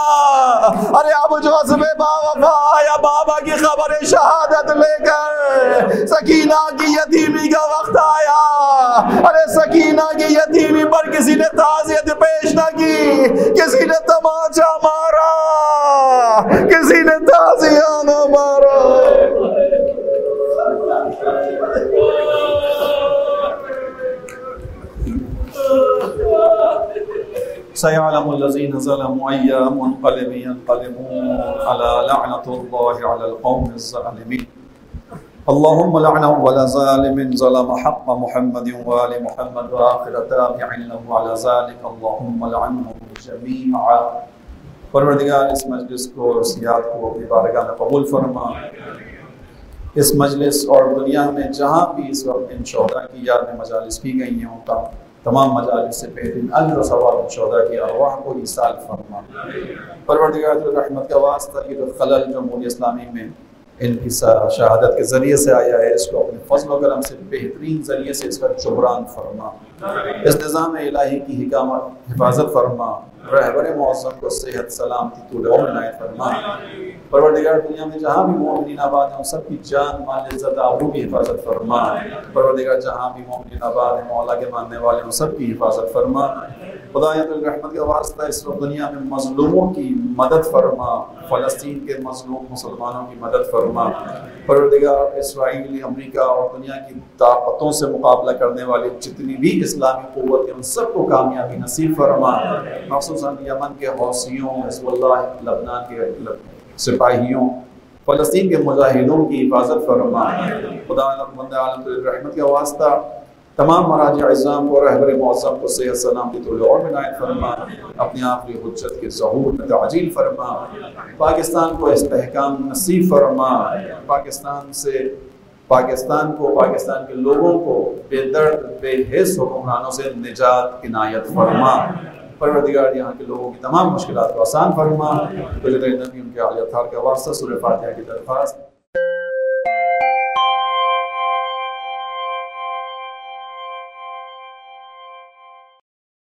अरे अब जो असबे बाबा आया बाबा की खबर शहादत लेकर, सकीना की यतीमी का वक्त आया। अरे सकीना की यतीमी पर किसी ने ताज़ियत पेश ना की, किसी ने तमाचा मारा, किसी ने ताज़िया न मारा। सयअलमुल्लज़ीना ज़लमू अय्या मुनक़लिबिन यनक़लिबून अला लअनतुल्लाहि अलल क़ौमिज़्ज़ालिमीन। अल्लाहुम्मा लअनहु वला ज़ालिमिन ज़लम हक़्क़ मुहम्मदिन व आलि मुहम्मद व आखिर ताबिईन लहु अला ज़ालिका अल्लाहुम्मा लअनहुम जमीआ। परवरदिगार इस मजलिस को और इस याद को अपनी बारगाह में कबूल फरमा। इस मजलिस और दुनिया में जहाँ भी इस वक्त इन शोहदा की याद में मजालिस की गई हैं उनका तमाम मजालिस से बेहतरीन अजर और सवाब शोदा की अरवाह को ईसाल फरमा। परवरदिगार रहमत का वास्ता ये जो खलल जमहूरियत इस्लामी में इनकी शहादत के ज़रिए से आया है, इसको अपने फजल करम से बेहतरीन ज़रिए से इसका जुबरान फरमा। इस निज़ाम इलाही की हिफाजत फरमा। रहबर मौज़म को सेहत सलामती तूल उम्र इनायत फरमा। परवरदिगार दुनिया में जहाँ भी मोमिनीन आबाद हैं, सबकी जान माल इज़्ज़त आबरू की हिफाजत फरमा। परवरदिगार जहाँ भी मोमिनीन आबाद हैं, मौला के मानने वाले हैं, सबकी हिफाजत फरमा। खुदायतुल रहमत का वास्ता इस वक्त दुनिया में मज़लूमों की मदद फरमा। फ़लस्तीन के मज़लूम मुसलमानों की मदद फरमा। परवरदिगार इसराइल, अमेरिका और दुनिया की ताकतों से मुकाबला करने वाली जितनी भी इस्लामी क़ुव्वत हैं, उन सबको कामयाबी नसीब फरमा। मख़सूसन यमन के हौसियों, हिज़्बुल्लाह, लबनान के सिपाहियों, फ़लस्तीन के मुजाहिदों की हिफाजत फरमा। खुदा रहमत का वास्ता तमाम मराज इज़्ज़ाम को रहबर मौज़म को सेहत सलामती तौल और इनायत फरमा। अपनी आखिरी हुज्जत के ज़हूर में ताजील फरमा। पाकिस्तान को इस्तेहकाम नसीब फरमा। पाकिस्तान को, पाकिस्तान के लोगों को बेदर्द बेहिस हुक्मरानों से निजात इनायत फरमा। परवरदिगार यहाँ के लोगों की तमाम मुश्किलात को आसान फरमा। उनके आलिया थार का वास्ता सूरह फातिहा की दरख्वास्त।